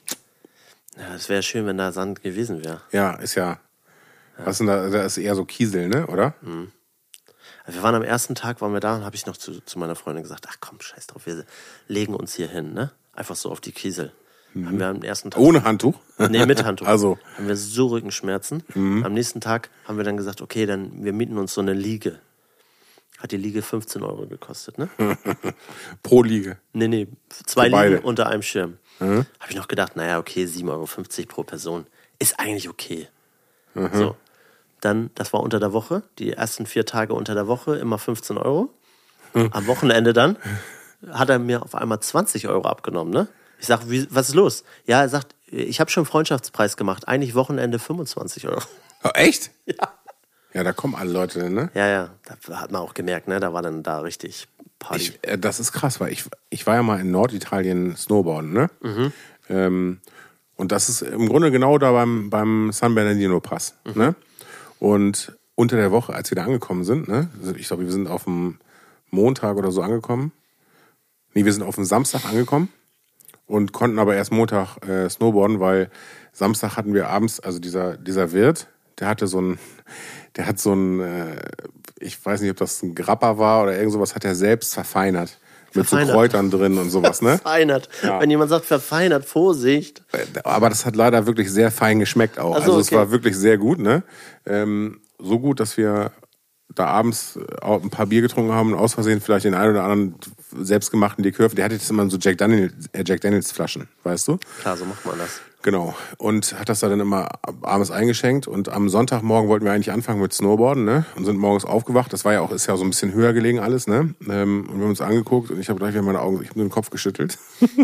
Ja, es wäre schön, wenn da Sand gewesen wäre. Ja, ist ja. Was ist denn da? Da ist eher so Kiesel, ne? Oder? Mhm. Wir waren am ersten Tag, waren wir da und habe ich noch zu, zu meiner Freundin gesagt, ach komm, scheiß drauf, wir legen uns hier hin, ne? Einfach so auf die Kiesel. Mhm. Haben wir am ersten Tag... Ohne Handtuch? Nee, mit Handtuch. Also. Haben wir so Rückenschmerzen. Mhm. Am nächsten Tag haben wir dann gesagt, okay, dann wir mieten uns so eine Liege. Hat die Liege fünfzehn Euro gekostet, ne? Pro Liege? Nee, nee, zwei Für beide. Liegen unter einem Schirm. Mhm. Habe ich noch gedacht, naja, okay, sieben Euro fünfzig pro Person. Ist eigentlich okay. Mhm. So. Dann, das war unter der Woche, die ersten vier Tage unter der Woche, immer fünfzehn Euro. Mhm. Am Wochenende dann hat er mir auf einmal zwanzig Euro abgenommen, ne? Ich sag, wie, was ist los? Ja, er sagt, ich habe schon Freundschaftspreis gemacht, eigentlich Wochenende fünfundzwanzig Euro. Oh, echt? Ja. Ja, da kommen alle Leute, ne? Ja, ja, da hat man auch gemerkt, ne? Da war dann da richtig Party. Ich, äh, das ist krass, weil ich, ich war ja mal in Norditalien Snowboarden, ne? Mhm. Ähm, und das ist im Grunde genau da beim, beim San Bernardino Pass, mhm. ne? Und unter der Woche, als wir da angekommen sind, ne? Ich glaube, wir sind auf dem Montag oder so angekommen. Nee, wir sind auf dem Samstag angekommen und konnten aber erst Montag äh, snowboarden, weil Samstag hatten wir abends, also dieser, dieser Wirt, der hatte so ein, der hat so ein, äh, ich weiß nicht, ob das ein Grappa war oder irgend sowas, hat er selbst verfeinert. Mit Verfeinert. so Kräutern drin und sowas, ne? Verfeinert. Ja. Wenn jemand sagt verfeinert, Vorsicht. Aber das hat leider wirklich sehr fein geschmeckt auch. Ach so, also es okay. war wirklich sehr gut, ne? Ähm, so gut, dass wir da abends auch ein paar Bier getrunken haben und aus Versehen vielleicht den einen oder anderen selbstgemachten Likör. Der hatte jetzt immer so Jack Daniels, äh, Jack Daniels Flaschen, weißt du? Klar, so macht man das. Genau. Und hat das da dann immer abends eingeschenkt. Und am Sonntagmorgen wollten wir eigentlich anfangen mit Snowboarden, ne? Und sind morgens aufgewacht. Das war ja auch, ist ja so ein bisschen höher gelegen alles, ne? Ähm, und wir haben uns angeguckt und ich habe gleich wieder meine Augen, ich habe nur den Kopf geschüttelt.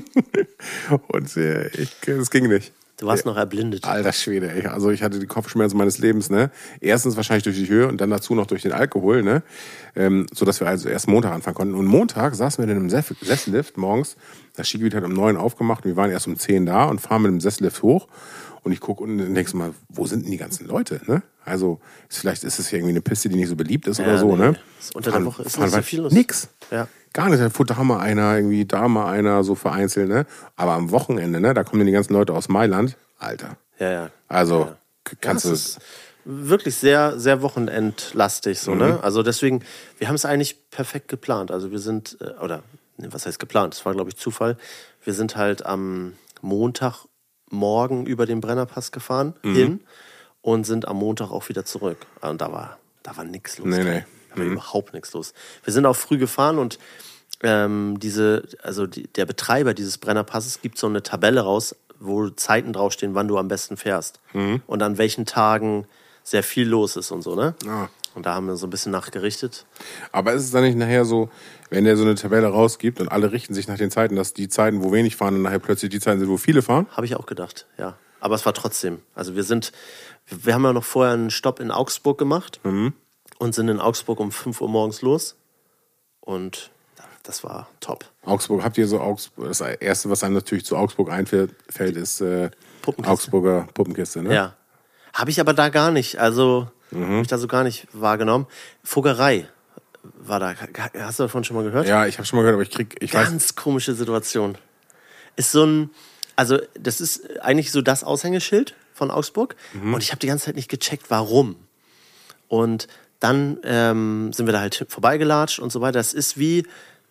und äh, ich, es ging nicht. Du warst noch erblindet. Alter Schwede, ey. Also ich hatte die Kopfschmerzen meines Lebens, ne? Erstens wahrscheinlich durch die Höhe und dann dazu noch durch den Alkohol, ne? Ähm, so dass wir also erst Montag anfangen konnten. Und Montag saßen wir dann im Sess- Sessellift morgens. Das Skigebiet hat um neun aufgemacht. Wir waren erst um zehn da und fahren mit dem Sessellift hoch. Und ich gucke und dann denkst du mal, wo sind denn die ganzen Leute, ne? Also vielleicht ist es ja irgendwie eine Piste, die nicht so beliebt ist Ja, oder so, nee. ne? Ist unter Fahren- der Woche ist fahren nicht so wir- viel los. Nix. Ja. Gar nicht. Da fuhr da mal einer, irgendwie da mal einer, so vereinzelt, ne? Aber am Wochenende, ne? Da kommen dann die ganzen Leute aus Mailand. Alter. Ja, ja. Also ja. k- kannst ja, du es ist wirklich sehr, sehr wochenendlastig, so, Mhm. ne? Also deswegen, wir haben es eigentlich perfekt geplant. Also wir sind, äh, oder, ne, was heißt geplant? Das war, glaube ich, Zufall. Wir sind halt am Montagmorgen über den Brennerpass gefahren, Mhm. hin, und sind am Montag auch wieder zurück. Und da war, da war nichts los. Nee, nee. Da war überhaupt nichts los. Wir sind auch früh gefahren und ähm, diese, also die, der Betreiber dieses Brennerpasses gibt so eine Tabelle raus, wo Zeiten draufstehen, wann du am besten fährst. Mhm. Und an welchen Tagen sehr viel los ist und so, ne? Ah. Und da haben wir so ein bisschen nachgerichtet. Aber ist es dann nicht nachher so, wenn der so eine Tabelle rausgibt und alle richten sich nach den Zeiten, dass die Zeiten, wo wenig fahren, dann nachher plötzlich die Zeiten sind, wo viele fahren? Habe ich auch gedacht, ja. Aber es war trotzdem. Also wir sind, wir haben ja noch vorher einen Stopp in Augsburg gemacht Mhm. und sind in Augsburg um fünf Uhr morgens los. Und das war top. Augsburg, habt ihr so Augsburg, das Erste, was einem natürlich zu Augsburg einfällt, ist äh, Puppenkiste. Augsburger Puppenkiste, ne? Ja. Habe ich aber da gar nicht, also Mhm. habe ich da so gar nicht wahrgenommen. Fuggerei war da. Hast du davon schon mal gehört? Ja, ich habe schon mal gehört, aber ich krieg, ich weiß, Ganz komische Situation. Ist so ein, also das ist eigentlich so das Aushängeschild von Augsburg. Mhm. Und ich habe die ganze Zeit nicht gecheckt, warum. Und dann ähm, sind wir da halt vorbeigelatscht und so weiter. Das ist wie,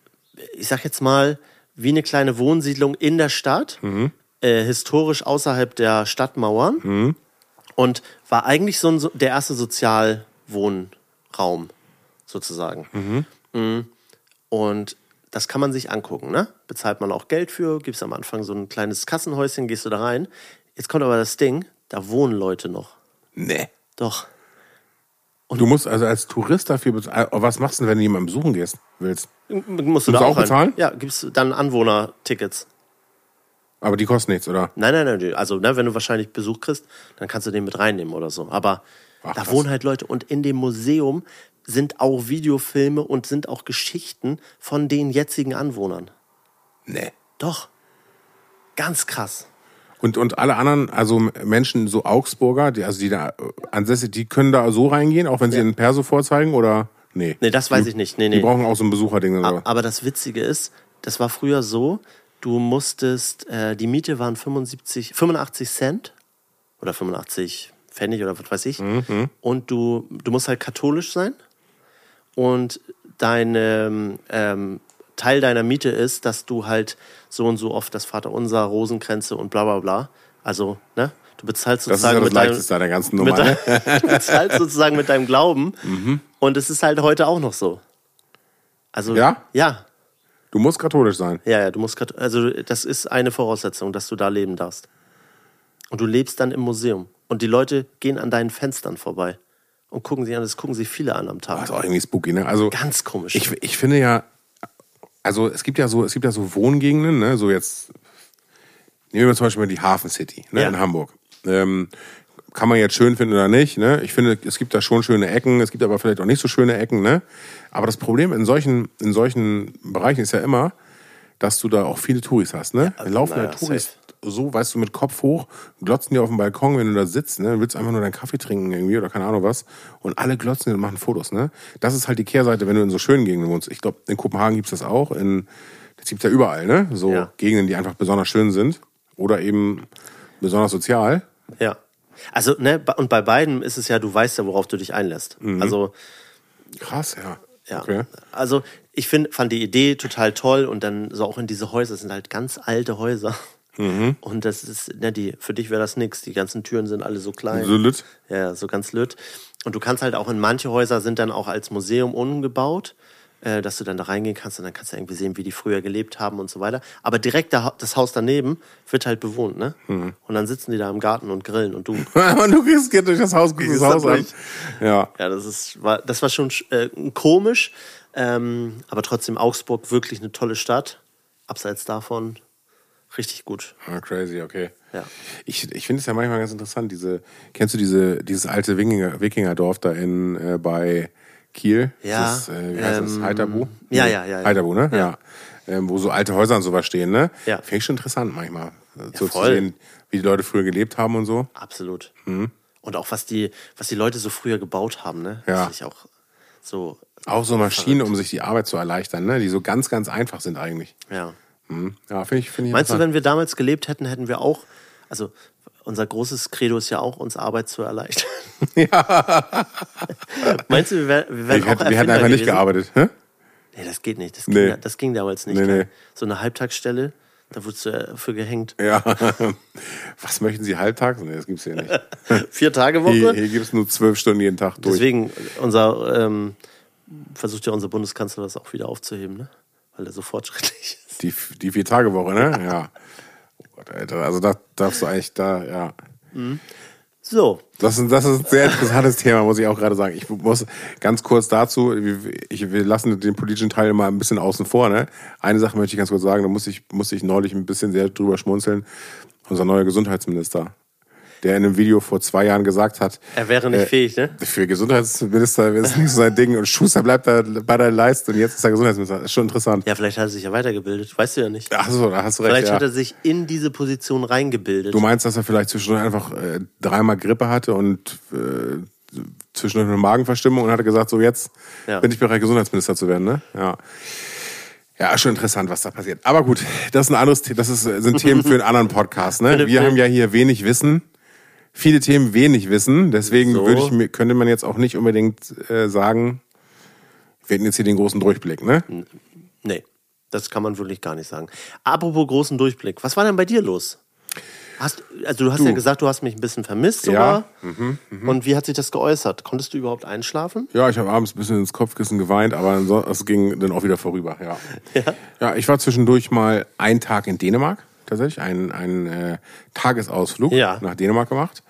ich sag jetzt mal, wie eine kleine Wohnsiedlung in der Stadt, mhm. äh, historisch außerhalb der Stadtmauern mhm. und war eigentlich so ein, so der erste Sozialwohnraum sozusagen. Mhm. Mhm. Und das kann man sich angucken, ne? Bezahlt man auch Geld für, gibst am Anfang so ein kleines Kassenhäuschen, gehst du da rein. Jetzt kommt aber das Ding, da wohnen Leute noch. Nee. Doch. Und du musst also als Tourist dafür bezahlen. Was machst du denn, wenn du jemanden besuchen gehst, willst? Musst du musst da du auch rein. bezahlen? Ja, gibst du dann Anwohnertickets. Aber die kosten nichts, oder? Nein, nein, nein. Also, ne, wenn du wahrscheinlich Besuch kriegst, dann kannst du den mit reinnehmen oder so. Aber Ach, da wohnen halt Leute. Und in dem Museum sind auch Videofilme und sind auch Geschichten von den jetzigen Anwohnern. Nee. Doch. Ganz krass. Und, und alle anderen, also Menschen, so Augsburger, die, also die da ansässig, die können da so reingehen, auch wenn sie ja. einen Perso vorzeigen, oder? Nee. Nee, das weiß die, ich nicht. Nee, nee. Die brauchen auch so ein Besucherding. Oder? Aber das Witzige ist, das war früher so, du musstest, äh, die Miete waren fünfundsiebzig, fünfundachtzig Cent oder fünfundachtzig Pfennig oder was weiß ich. Mhm. Und du, du musst halt katholisch sein. Und dein ähm, Teil deiner Miete ist, dass du halt so und so oft das Vaterunser, Rosenkränze und bla bla bla. Also, ne? Du bezahlst sozusagen das ist ja das mit Leichteste der ganzen Nummer, deinem, ne? Du bezahlst sozusagen mit deinem Glauben. Mhm. Und es ist halt heute auch noch so. Also, ja? Ja. Du musst katholisch sein. Ja, ja, du musst katholisch, also das ist eine Voraussetzung, dass du da leben darfst. Und du lebst dann im Museum. Und die Leute gehen an deinen Fenstern vorbei. Und gucken sie an, das gucken sich viele an am Tag. Das ist auch irgendwie spooky, ne? Also, ganz komisch. Ich, ich finde ja, also es gibt ja so, es gibt ja so Wohngegenden, ne? So jetzt, nehmen wir zum Beispiel mal die Hafen City, ne? Ja. In Hamburg. Ähm, kann man jetzt schön finden oder nicht, ne? Ich finde, es gibt da schon schöne Ecken, es gibt aber vielleicht auch nicht so schöne Ecken, ne? Aber das Problem in solchen, in solchen Bereichen ist ja immer, dass du da auch viele Touris hast, ne? Ja, da laufen ja Touris so, weißt du, mit Kopf hoch, glotzen dir auf dem Balkon, wenn du da sitzt, ne? Willst einfach nur deinen Kaffee trinken irgendwie oder keine Ahnung was. Und alle glotzen dir und machen Fotos, ne? Das ist halt die Kehrseite, wenn du in so schönen Gegenden wohnst. Ich glaube, in Kopenhagen gibt's das auch. In, das gibt's ja überall, ne? So ja. Gegenden, die einfach besonders schön sind. Oder eben besonders sozial. Ja. Also, ne, und bei beiden ist es ja, du weißt ja, worauf du dich einlässt. Mhm. Also. Krass, ja. Ja. Okay. Also, ich find, fand die Idee total toll und dann so auch in diese Häuser, das sind halt ganz alte Häuser. Mhm. Und das ist, ne, die, für dich wäre das nix. Die ganzen Türen sind alle so klein. So lütt. Ja, so ganz lütt. Und du kannst halt auch in manche Häuser sind dann auch als Museum umgebaut, äh, dass du dann da reingehen kannst und dann kannst du irgendwie sehen, wie die früher gelebt haben und so weiter. Aber direkt da, das Haus daneben wird halt bewohnt, ne? Mhm. Und dann sitzen die da im Garten und grillen und du. und du gehst durch das Haus, guckst das Haus an. Ja. Ja, das ist, war, das war schon äh, komisch. Ähm, aber trotzdem Augsburg wirklich eine tolle Stadt. Abseits davon richtig gut. Ah, crazy, okay. Ja. Ich, ich finde es ja manchmal ganz interessant, diese, kennst du diese, dieses alte Wikinger, Wikingerdorf da in, äh, bei Kiel? Ja. Das, äh, wie heißt ähm, das? Heiterbu? Ja, ja, ja. ja. Heiterbu, ne? Ja. ja. Ähm, wo so alte Häuser und sowas stehen, ne? Ja. Finde ich schon interessant manchmal. Ja, so voll. zu sehen, wie die Leute früher gelebt haben und so. Absolut. Mhm. Und auch was die, was die Leute so früher gebaut haben, ne? Ja. Das ist auch so. Auch so Maschinen, verrückt. Um sich die Arbeit zu erleichtern, ne? Die so ganz, ganz einfach sind eigentlich. Ja. Mhm. Ja, finde ich, finde ich. Meinst du, wenn wir damals gelebt hätten, hätten wir auch, also unser großes Credo ist ja auch, uns Arbeit zu erleichtern. Ja. Meinst du, wir, wär, wir wären ich auch hätte, Wir hätten einfach gewesen? nicht gearbeitet, hä? Nee, das geht nicht. Das ging, nee. das ging damals nicht. Nee, nee. So eine Halbtagsstelle, da wurdest du für gehängt. Ja. Was möchten Sie halbtags? Nee, das gibt's hier nicht. Vier Tage Woche? Hier, hier gibt's nur zwölf Stunden jeden Tag durch. Deswegen, unser, ähm, versucht ja unser Bundeskanzler das auch wieder aufzuheben, ne? Weil er so fortschrittlich ist. Die, die Vier-Tage-Woche, ne? Ja. Oh Gott, Alter. Also da darfst du eigentlich da, ja. Mhm. So. Das ist, das ist ein sehr interessantes Thema, muss ich auch gerade sagen. Ich muss ganz kurz dazu, ich, wir lassen den politischen Teil mal ein bisschen außen vor, ne? Eine Sache möchte ich ganz kurz sagen, da muss ich, muss ich neulich ein bisschen sehr drüber schmunzeln. Unser neuer Gesundheitsminister, der in einem Video vor zwei Jahren gesagt hat, er wäre nicht äh, fähig, ne? Für Gesundheitsminister ist nicht so sein Ding und Schuster bleibt da bei der Leiste und jetzt ist er Gesundheitsminister. Das ist schon interessant. Ja, vielleicht hat er sich ja weitergebildet, weißt du ja nicht. Ach so, da hast du recht. Vielleicht ja. hat er sich in diese Position reingebildet. Du meinst, dass er vielleicht zwischendurch einfach äh, dreimal Grippe hatte und äh, zwischendurch eine Magenverstimmung und hat gesagt, so jetzt ja. bin ich bereit, Gesundheitsminister zu werden, ne? Ja. Ja, schon interessant, was da passiert. Aber gut, das ist ein anderes Thema, das ist, sind Themen für einen anderen Podcast, ne? Wir haben ja hier wenig Wissen. Viele Themen wenig wissen, deswegen so. würde ich mir, könnte man jetzt auch nicht unbedingt äh, sagen, wir hätten jetzt hier den großen Durchblick, ne? Nee. Das kann man wirklich gar nicht sagen. Apropos großen Durchblick, was war denn bei dir los? Hast, also du hast Du. ja gesagt, du hast mich ein bisschen vermisst sogar. Ja. Und wie hat sich das geäußert? Konntest du überhaupt einschlafen? Ja, ich habe abends ein bisschen ins Kopfkissen geweint, aber es ging dann auch wieder vorüber, ja. Ja. Ja, ich war zwischendurch mal einen Tag in Dänemark, tatsächlich, einen, einen äh, Tagesausflug Ja. nach Dänemark gemacht.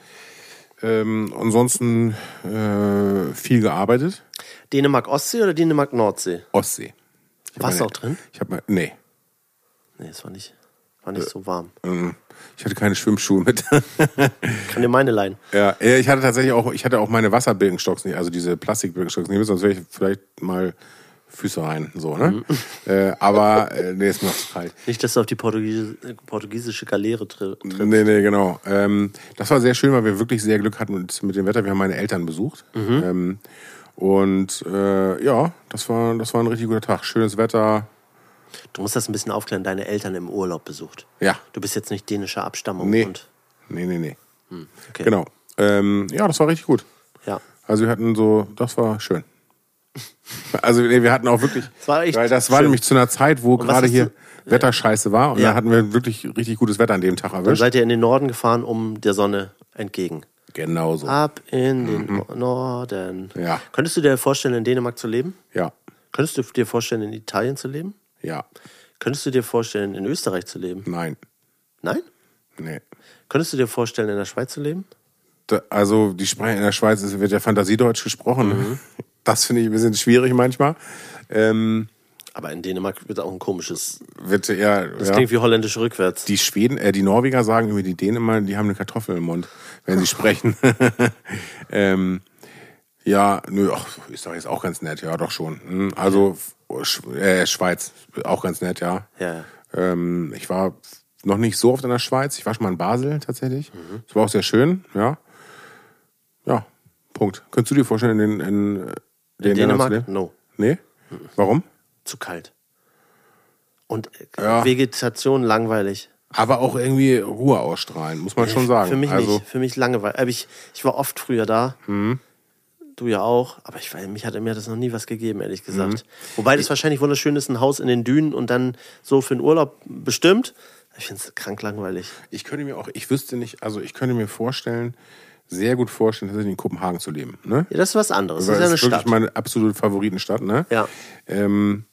Ähm, ansonsten äh, viel gearbeitet. Dänemark-Ostsee oder Dänemark-Nordsee? Ostsee. Ich hab Warst du meine- auch drin? Ich habe mal, nee, Nee, es war nicht, war nicht so warm. ähm, ich hatte keine Schwimmschuhe mit. Kann dir meine leihen. Ja, äh, ich hatte tatsächlich auch, ich hatte auch meine Wasserbirkenstocks nicht, also diese Plastikbirkenstocks nicht mit, sonst wäre ich vielleicht mal Füße rein, so, ne? äh, aber, äh, nee, ist mir noch zu kalt. Nicht, dass du auf die Portugies portugiesische Galeere tri triffst. Nee, nee, genau. Ähm, das war sehr schön, weil wir wirklich sehr Glück hatten mit, mit dem Wetter. Wir haben meine Eltern besucht. Mhm. Ähm, und äh, ja, das war, das war ein richtig guter Tag. Schönes Wetter. Du musst das ein bisschen aufklären, deine Eltern im Urlaub besucht. Ja. Du bist jetzt nicht dänischer Abstammung. Nee. Und, Nee, nee, nee. okay. Genau. Ähm, ja, das war richtig gut. Ja. Also wir hatten so, das war schön. Also nee, wir hatten auch wirklich, Das war echt weil das war schön. nämlich zu einer Zeit, wo was gerade hast hier du- Wetterscheiße war und Ja. da hatten wir wirklich richtig gutes Wetter an dem Tag Dann erwischt. seid ihr in den Norden gefahren, um der Sonne entgegen. Genau so. Ab in den Norden. Ja. Könntest du dir vorstellen, in Dänemark zu leben? Ja, Könntest du dir vorstellen, in Italien zu leben? ja, Könntest du dir vorstellen, in Österreich zu leben? nein, Nein? nee. Könntest du dir vorstellen, in der Schweiz zu leben? Da, also die Sprache in der Schweiz ist, wird ja Fantasiedeutsch gesprochen. Mhm. Das finde ich ein bisschen schwierig manchmal. Ähm, Aber in Dänemark wird auch ein komisches. wird eher, Das ja. klingt wie holländisch rückwärts. Die Schweden, äh, die Norweger sagen über die Dänen immer, die haben eine Kartoffel im Mund, wenn sie sprechen. ähm, ja, nö, ach, Österreich ist auch ganz nett, ja, doch schon. Hm, Also Sch- äh, Schweiz, auch ganz nett, ja. Ja, ja. Ähm, ich war noch nicht so oft in der Schweiz. Ich war schon mal in Basel tatsächlich. Mhm. Das war auch sehr schön, ja. Ja, Punkt. Könntest du dir vorstellen, in, in, in den Ländern zu Dänemark? leben? No. Nee? Warum? Zu kalt. Und äh, Ja. Vegetation langweilig. Aber auch irgendwie Ruhe ausstrahlen, muss man schon sagen. Für mich also, nicht. Für mich langweilig. Aber ich, ich war oft früher da. Du ja auch. Aber ich, weiß, mich hat, mir hat das noch nie was gegeben, ehrlich gesagt. Wobei das wahrscheinlich wunderschön ist, ein Haus in den Dünen und dann so für den Urlaub bestimmt. Ich finde es krank langweilig. Ich könnte mir auch, ich wüsste nicht, also ich könnte mir vorstellen, sehr gut vorstellen, tatsächlich in Kopenhagen zu leben. Ne? Ja, das ist was anderes. Das Weil ist ja eine das ist wirklich Stadt. meine absolute Favoritenstadt. Ne? Ja. Ähm,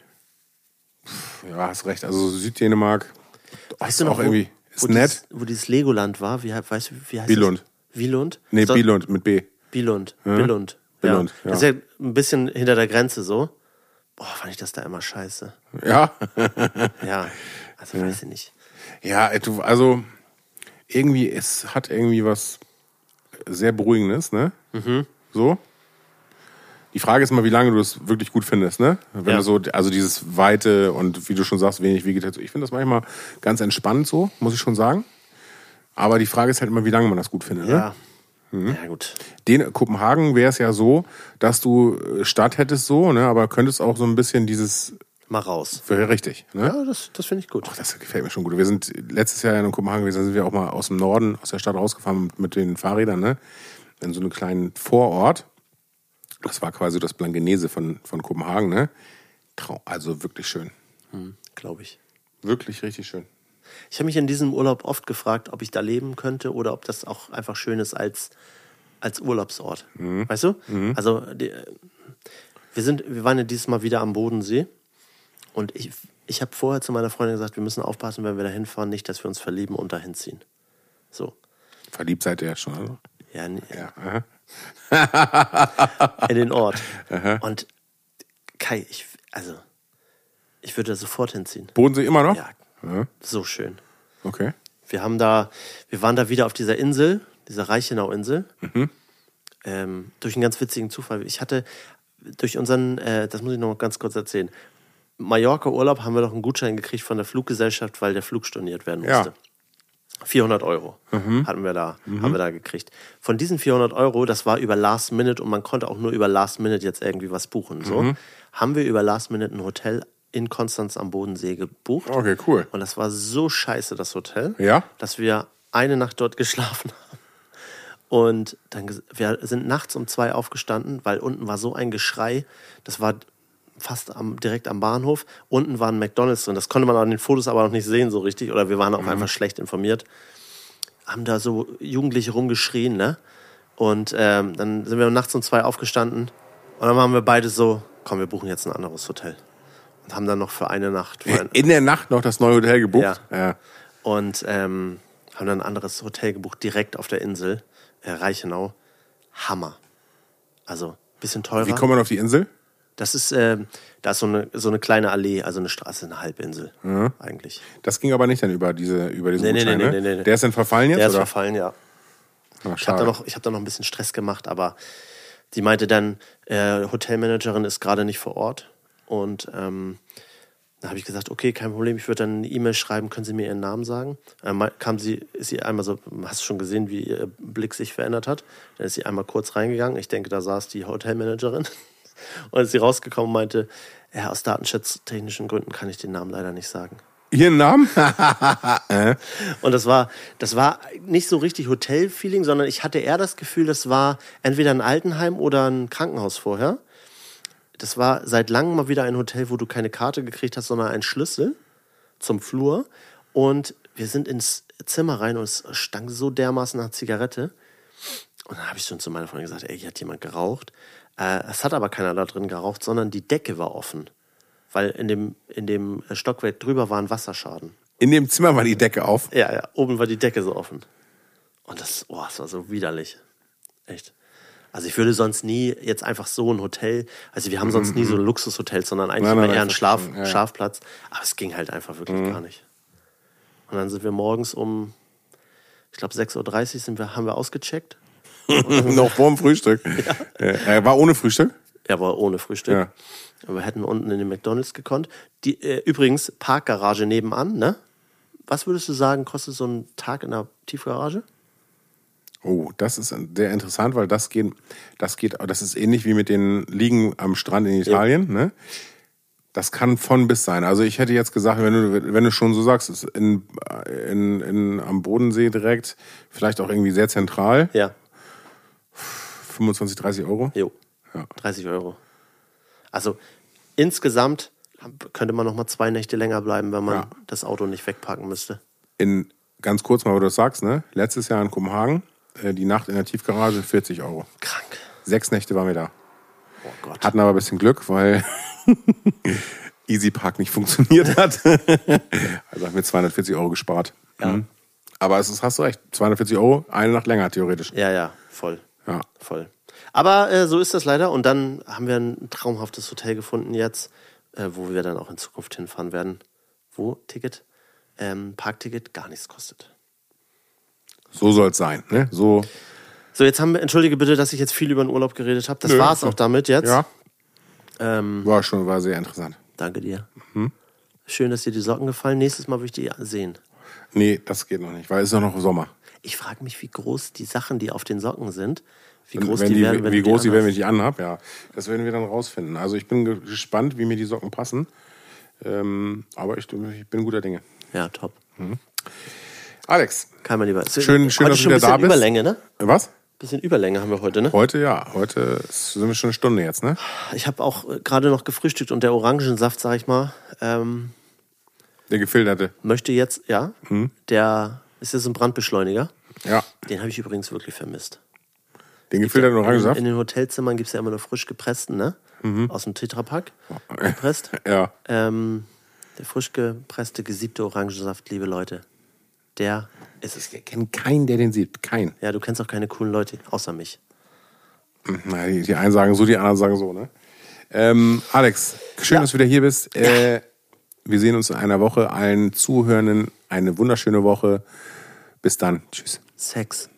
pff, ja, hast recht. Also Süddänemark Weißt ist du noch, auch irgendwie wo, ist wo nett. Dieses, wo dieses Legoland war? Wie, weißt du, wie heißt Billund. das? Billund? Nee, So- Billund mit B. Billund. Billund. Billund, ja. ja. Das ist ja ein bisschen hinter der Grenze so. Boah, fand ich das da immer scheiße. Ja. Ja, also weiß ich nicht. Ja, du, also irgendwie, es hat irgendwie was sehr Beruhigendes, ne? Mhm. So. Die Frage ist mal, wie lange du das wirklich gut findest, ne? Wenn Ja. du so, also dieses Weite und wie du schon sagst, wenig Vegetation. Ich finde das manchmal ganz entspannt so, muss ich schon sagen. Aber die Frage ist halt immer, wie lange man das gut findet, ne? Ja. Ja, gut. Den Kopenhagen wäre es ja so, dass du äh, Stadt hättest so, ne? Aber könntest auch so ein bisschen dieses, Mal raus. wäre richtig, ne? Ja, das, das finde ich gut. Ach, das gefällt mir schon gut. Wir sind letztes Jahr in Kopenhagen gewesen, da sind wir auch mal aus dem Norden, aus der Stadt rausgefahren mit, mit den Fahrrädern, ne? In so einen kleinen Vorort. Das war quasi das Blankenese von, von Kopenhagen, ne? Trau also wirklich schön. Hm, glaube ich. Wirklich richtig schön. Ich habe mich in diesem Urlaub oft gefragt, ob ich da leben könnte oder ob das auch einfach schön ist als, als Urlaubsort. Weißt du? Also die, wir, sind, wir waren ja dieses Mal wieder am Bodensee und ich, ich habe vorher zu meiner Freundin gesagt, wir müssen aufpassen, wenn wir da hinfahren, nicht, dass wir uns verlieben und dahin ziehen. So. Verliebt seid ihr ja schon, oder? Ja, nee, Ja. Aha. in den Ort. Und Kai, ich, also, ich würde da sofort hinziehen. Bodensee immer noch? Ja, Ja. so schön. Okay. Wir haben da, wir waren da wieder auf dieser Insel, dieser Reichenau-Insel. Ähm, durch einen ganz witzigen Zufall. Ich hatte durch unseren, äh, das muss ich noch ganz kurz erzählen, Mallorca-Urlaub haben wir noch einen Gutschein gekriegt von der Fluggesellschaft, weil der Flug storniert werden musste. Ja. vierhundert Euro hatten wir da, haben wir da gekriegt. Von diesen vierhundert Euro, das war über Last Minute und man konnte auch nur über Last Minute jetzt irgendwie was buchen. So, haben wir über Last Minute ein Hotel in Konstanz am Bodensee gebucht. Okay, cool. Und das war so scheiße, das Hotel, Ja? dass wir eine Nacht dort geschlafen haben. Und dann, ges- wir sind nachts um zwei aufgestanden, weil unten war so ein Geschrei. Das war fast am, direkt am Bahnhof. Unten war ein McDonald's drin. Das konnte man an den Fotos aber noch nicht sehen so richtig. Oder wir waren auch mhm. einfach schlecht informiert. Haben da so Jugendliche rumgeschrien, ne? Und ähm, dann sind wir nachts um zwei aufgestanden. Und dann waren wir beide so, komm, wir buchen jetzt ein anderes Hotel. Und haben dann noch für eine Nacht... Für ein, In der Nacht noch das neue Hotel gebucht? Ja. ja. Und ähm, haben dann ein anderes Hotel gebucht, direkt auf der Insel, äh, Reichenau. Hammer. Also, ein bisschen teurer. Wie kommt man auf die Insel? Das ist, äh, da ist so eine, so eine kleine Allee, also eine Straße, eine Halbinsel mhm. eigentlich. Das ging aber nicht dann über diese über diesen nee, Gutschein, nee, ne? nee, nee, nee. Der ist dann verfallen jetzt, Der oder? ist verfallen, ja. Ach, ich habe da, noch, ich hab da noch ein bisschen Stress gemacht, aber die meinte dann, äh, Hotelmanagerin ist gerade nicht vor Ort. Und ähm, dann habe ich gesagt, okay, kein Problem, ich würde dann eine E-Mail schreiben, können Sie mir Ihren Namen sagen? Einmal kam sie, ist sie einmal so, hast du schon gesehen, wie ihr Blick sich verändert hat? Dann ist sie einmal kurz reingegangen, ich denke, da saß die Hotelmanagerin. Und ist sie rausgekommen und meinte, ja, aus datenschutztechnischen Gründen kann ich den Namen leider nicht sagen. Ihren Namen? Und das war, das war nicht so richtig Hotel-Feeling, sondern ich hatte eher das Gefühl, das war entweder ein Altenheim oder ein Krankenhaus vorher. Das war seit langem mal wieder ein Hotel, wo du keine Karte gekriegt hast, sondern einen Schlüssel zum Flur. Und wir sind ins Zimmer rein und es stank so dermaßen nach Zigarette. Und dann habe ich schon zu meiner Freundin gesagt, ey, hier hat jemand geraucht. Äh, es hat aber keiner da drin geraucht, sondern die Decke war offen. Weil in dem, in dem Stockwerk drüber war ein Wasserschaden. In dem Zimmer war die Decke auf? Ja, ja, oben war die Decke so offen. Und das, oh, das war so widerlich. Echt. Also ich würde sonst nie jetzt einfach so ein Hotel, also wir haben sonst nie so Luxushotels, sondern eigentlich nein, nein, immer eher einen Schlaf, ja, ja. Schlafplatz. Aber es ging halt einfach wirklich mhm. gar nicht. Und dann sind wir morgens um, ich glaube sechs Uhr dreißig sind wir, haben wir ausgecheckt. Noch vor dem Frühstück. Ja. Er war ohne Frühstück? Er war ohne Frühstück. Ja. Aber wir hätten unten in den McDonald's gekonnt. Die, äh, übrigens, Parkgarage nebenan, ne? Was würdest du sagen, kostet so ein Tag in der Tiefgarage? Oh, das ist sehr interessant, weil das geht, das geht, das ist ähnlich wie mit den Liegen am Strand in Italien, ja. ne? Das kann von bis sein. Also ich hätte jetzt gesagt, wenn du, wenn du schon so sagst, ist in, in, in, am Bodensee direkt, vielleicht auch irgendwie sehr zentral. Ja. fünfundzwanzig, dreißig Euro? Jo. Ja. dreißig Euro. Also insgesamt könnte man noch mal zwei Nächte länger bleiben, wenn man ja. das Auto nicht wegparken müsste. In, ganz kurz mal, wo du das sagst, ne? Letztes Jahr in Kopenhagen, äh, die Nacht in der Tiefgarage, vierzig Euro. Krank. Sechs Nächte waren wir da. Oh Gott. Hatten aber ein bisschen Glück, weil EasyPark nicht funktioniert hat. Also haben wir zweihundertvierzig Euro gespart. Ja. Mhm. Aber es ist, hast du recht, zweihundertvierzig Euro, eine Nacht länger theoretisch. Ja, ja, voll. Ja. Voll. Aber äh, so ist das leider. Und dann haben wir ein traumhaftes Hotel gefunden jetzt, äh, wo wir dann auch in Zukunft hinfahren werden. Wo Ticket, ähm, Parkticket gar nichts kostet. So soll es sein, ne? So. So, jetzt haben wir, entschuldige bitte, dass ich jetzt viel über den Urlaub geredet habe. Das Nö, war's auch damit jetzt. Ja. Ähm, war schon, war sehr interessant. Danke dir. Mhm. Schön, dass dir die Socken gefallen. Nächstes Mal will ich die sehen. Nee, das geht noch nicht, weil es ist ja noch Sommer. Ich frage mich, wie groß die Sachen, die auf den Socken sind, wie groß wenn die, die werden, wenn wie du groß die die werden, wenn ich die anhab, ja. Das werden wir dann rausfinden. Also ich bin gespannt, wie mir die Socken passen. Ähm, aber ich, ich bin guter Dinge. Ja, top. Mhm. Alex. Kann man lieber. Schön, schön dass du wieder da bist. Überlänge, ne? Was? Bisschen Überlänge haben wir heute, ne? Heute, ja. Heute sind wir schon eine Stunde jetzt, ne? Ich habe auch gerade noch gefrühstückt und der Orangensaft, sag ich mal, ähm, der gefilterte. Möchte jetzt, ja, mhm. der ist jetzt ein Brandbeschleuniger. Ja. Den habe ich übrigens wirklich vermisst. Den gefilterten Orangensaft? In, in den Hotelzimmern gibt es ja immer nur frisch gepressten, ne? Mhm. Aus dem Tetrapack gepresst. Ja. Ähm, der frisch gepresste, gesiebte Orangensaft, liebe Leute, der ist es. Ich kenne keinen, der den sieht. Kein. Ja, du kennst auch keine coolen Leute, außer mich. Na, die, die einen sagen so, die anderen sagen so, ne? Ähm, Alex, schön, ja. dass du wieder hier bist. Äh, wir sehen uns in einer Woche. Allen Zuhörenden eine wunderschöne Woche. Bis dann. Tschüss. Sex.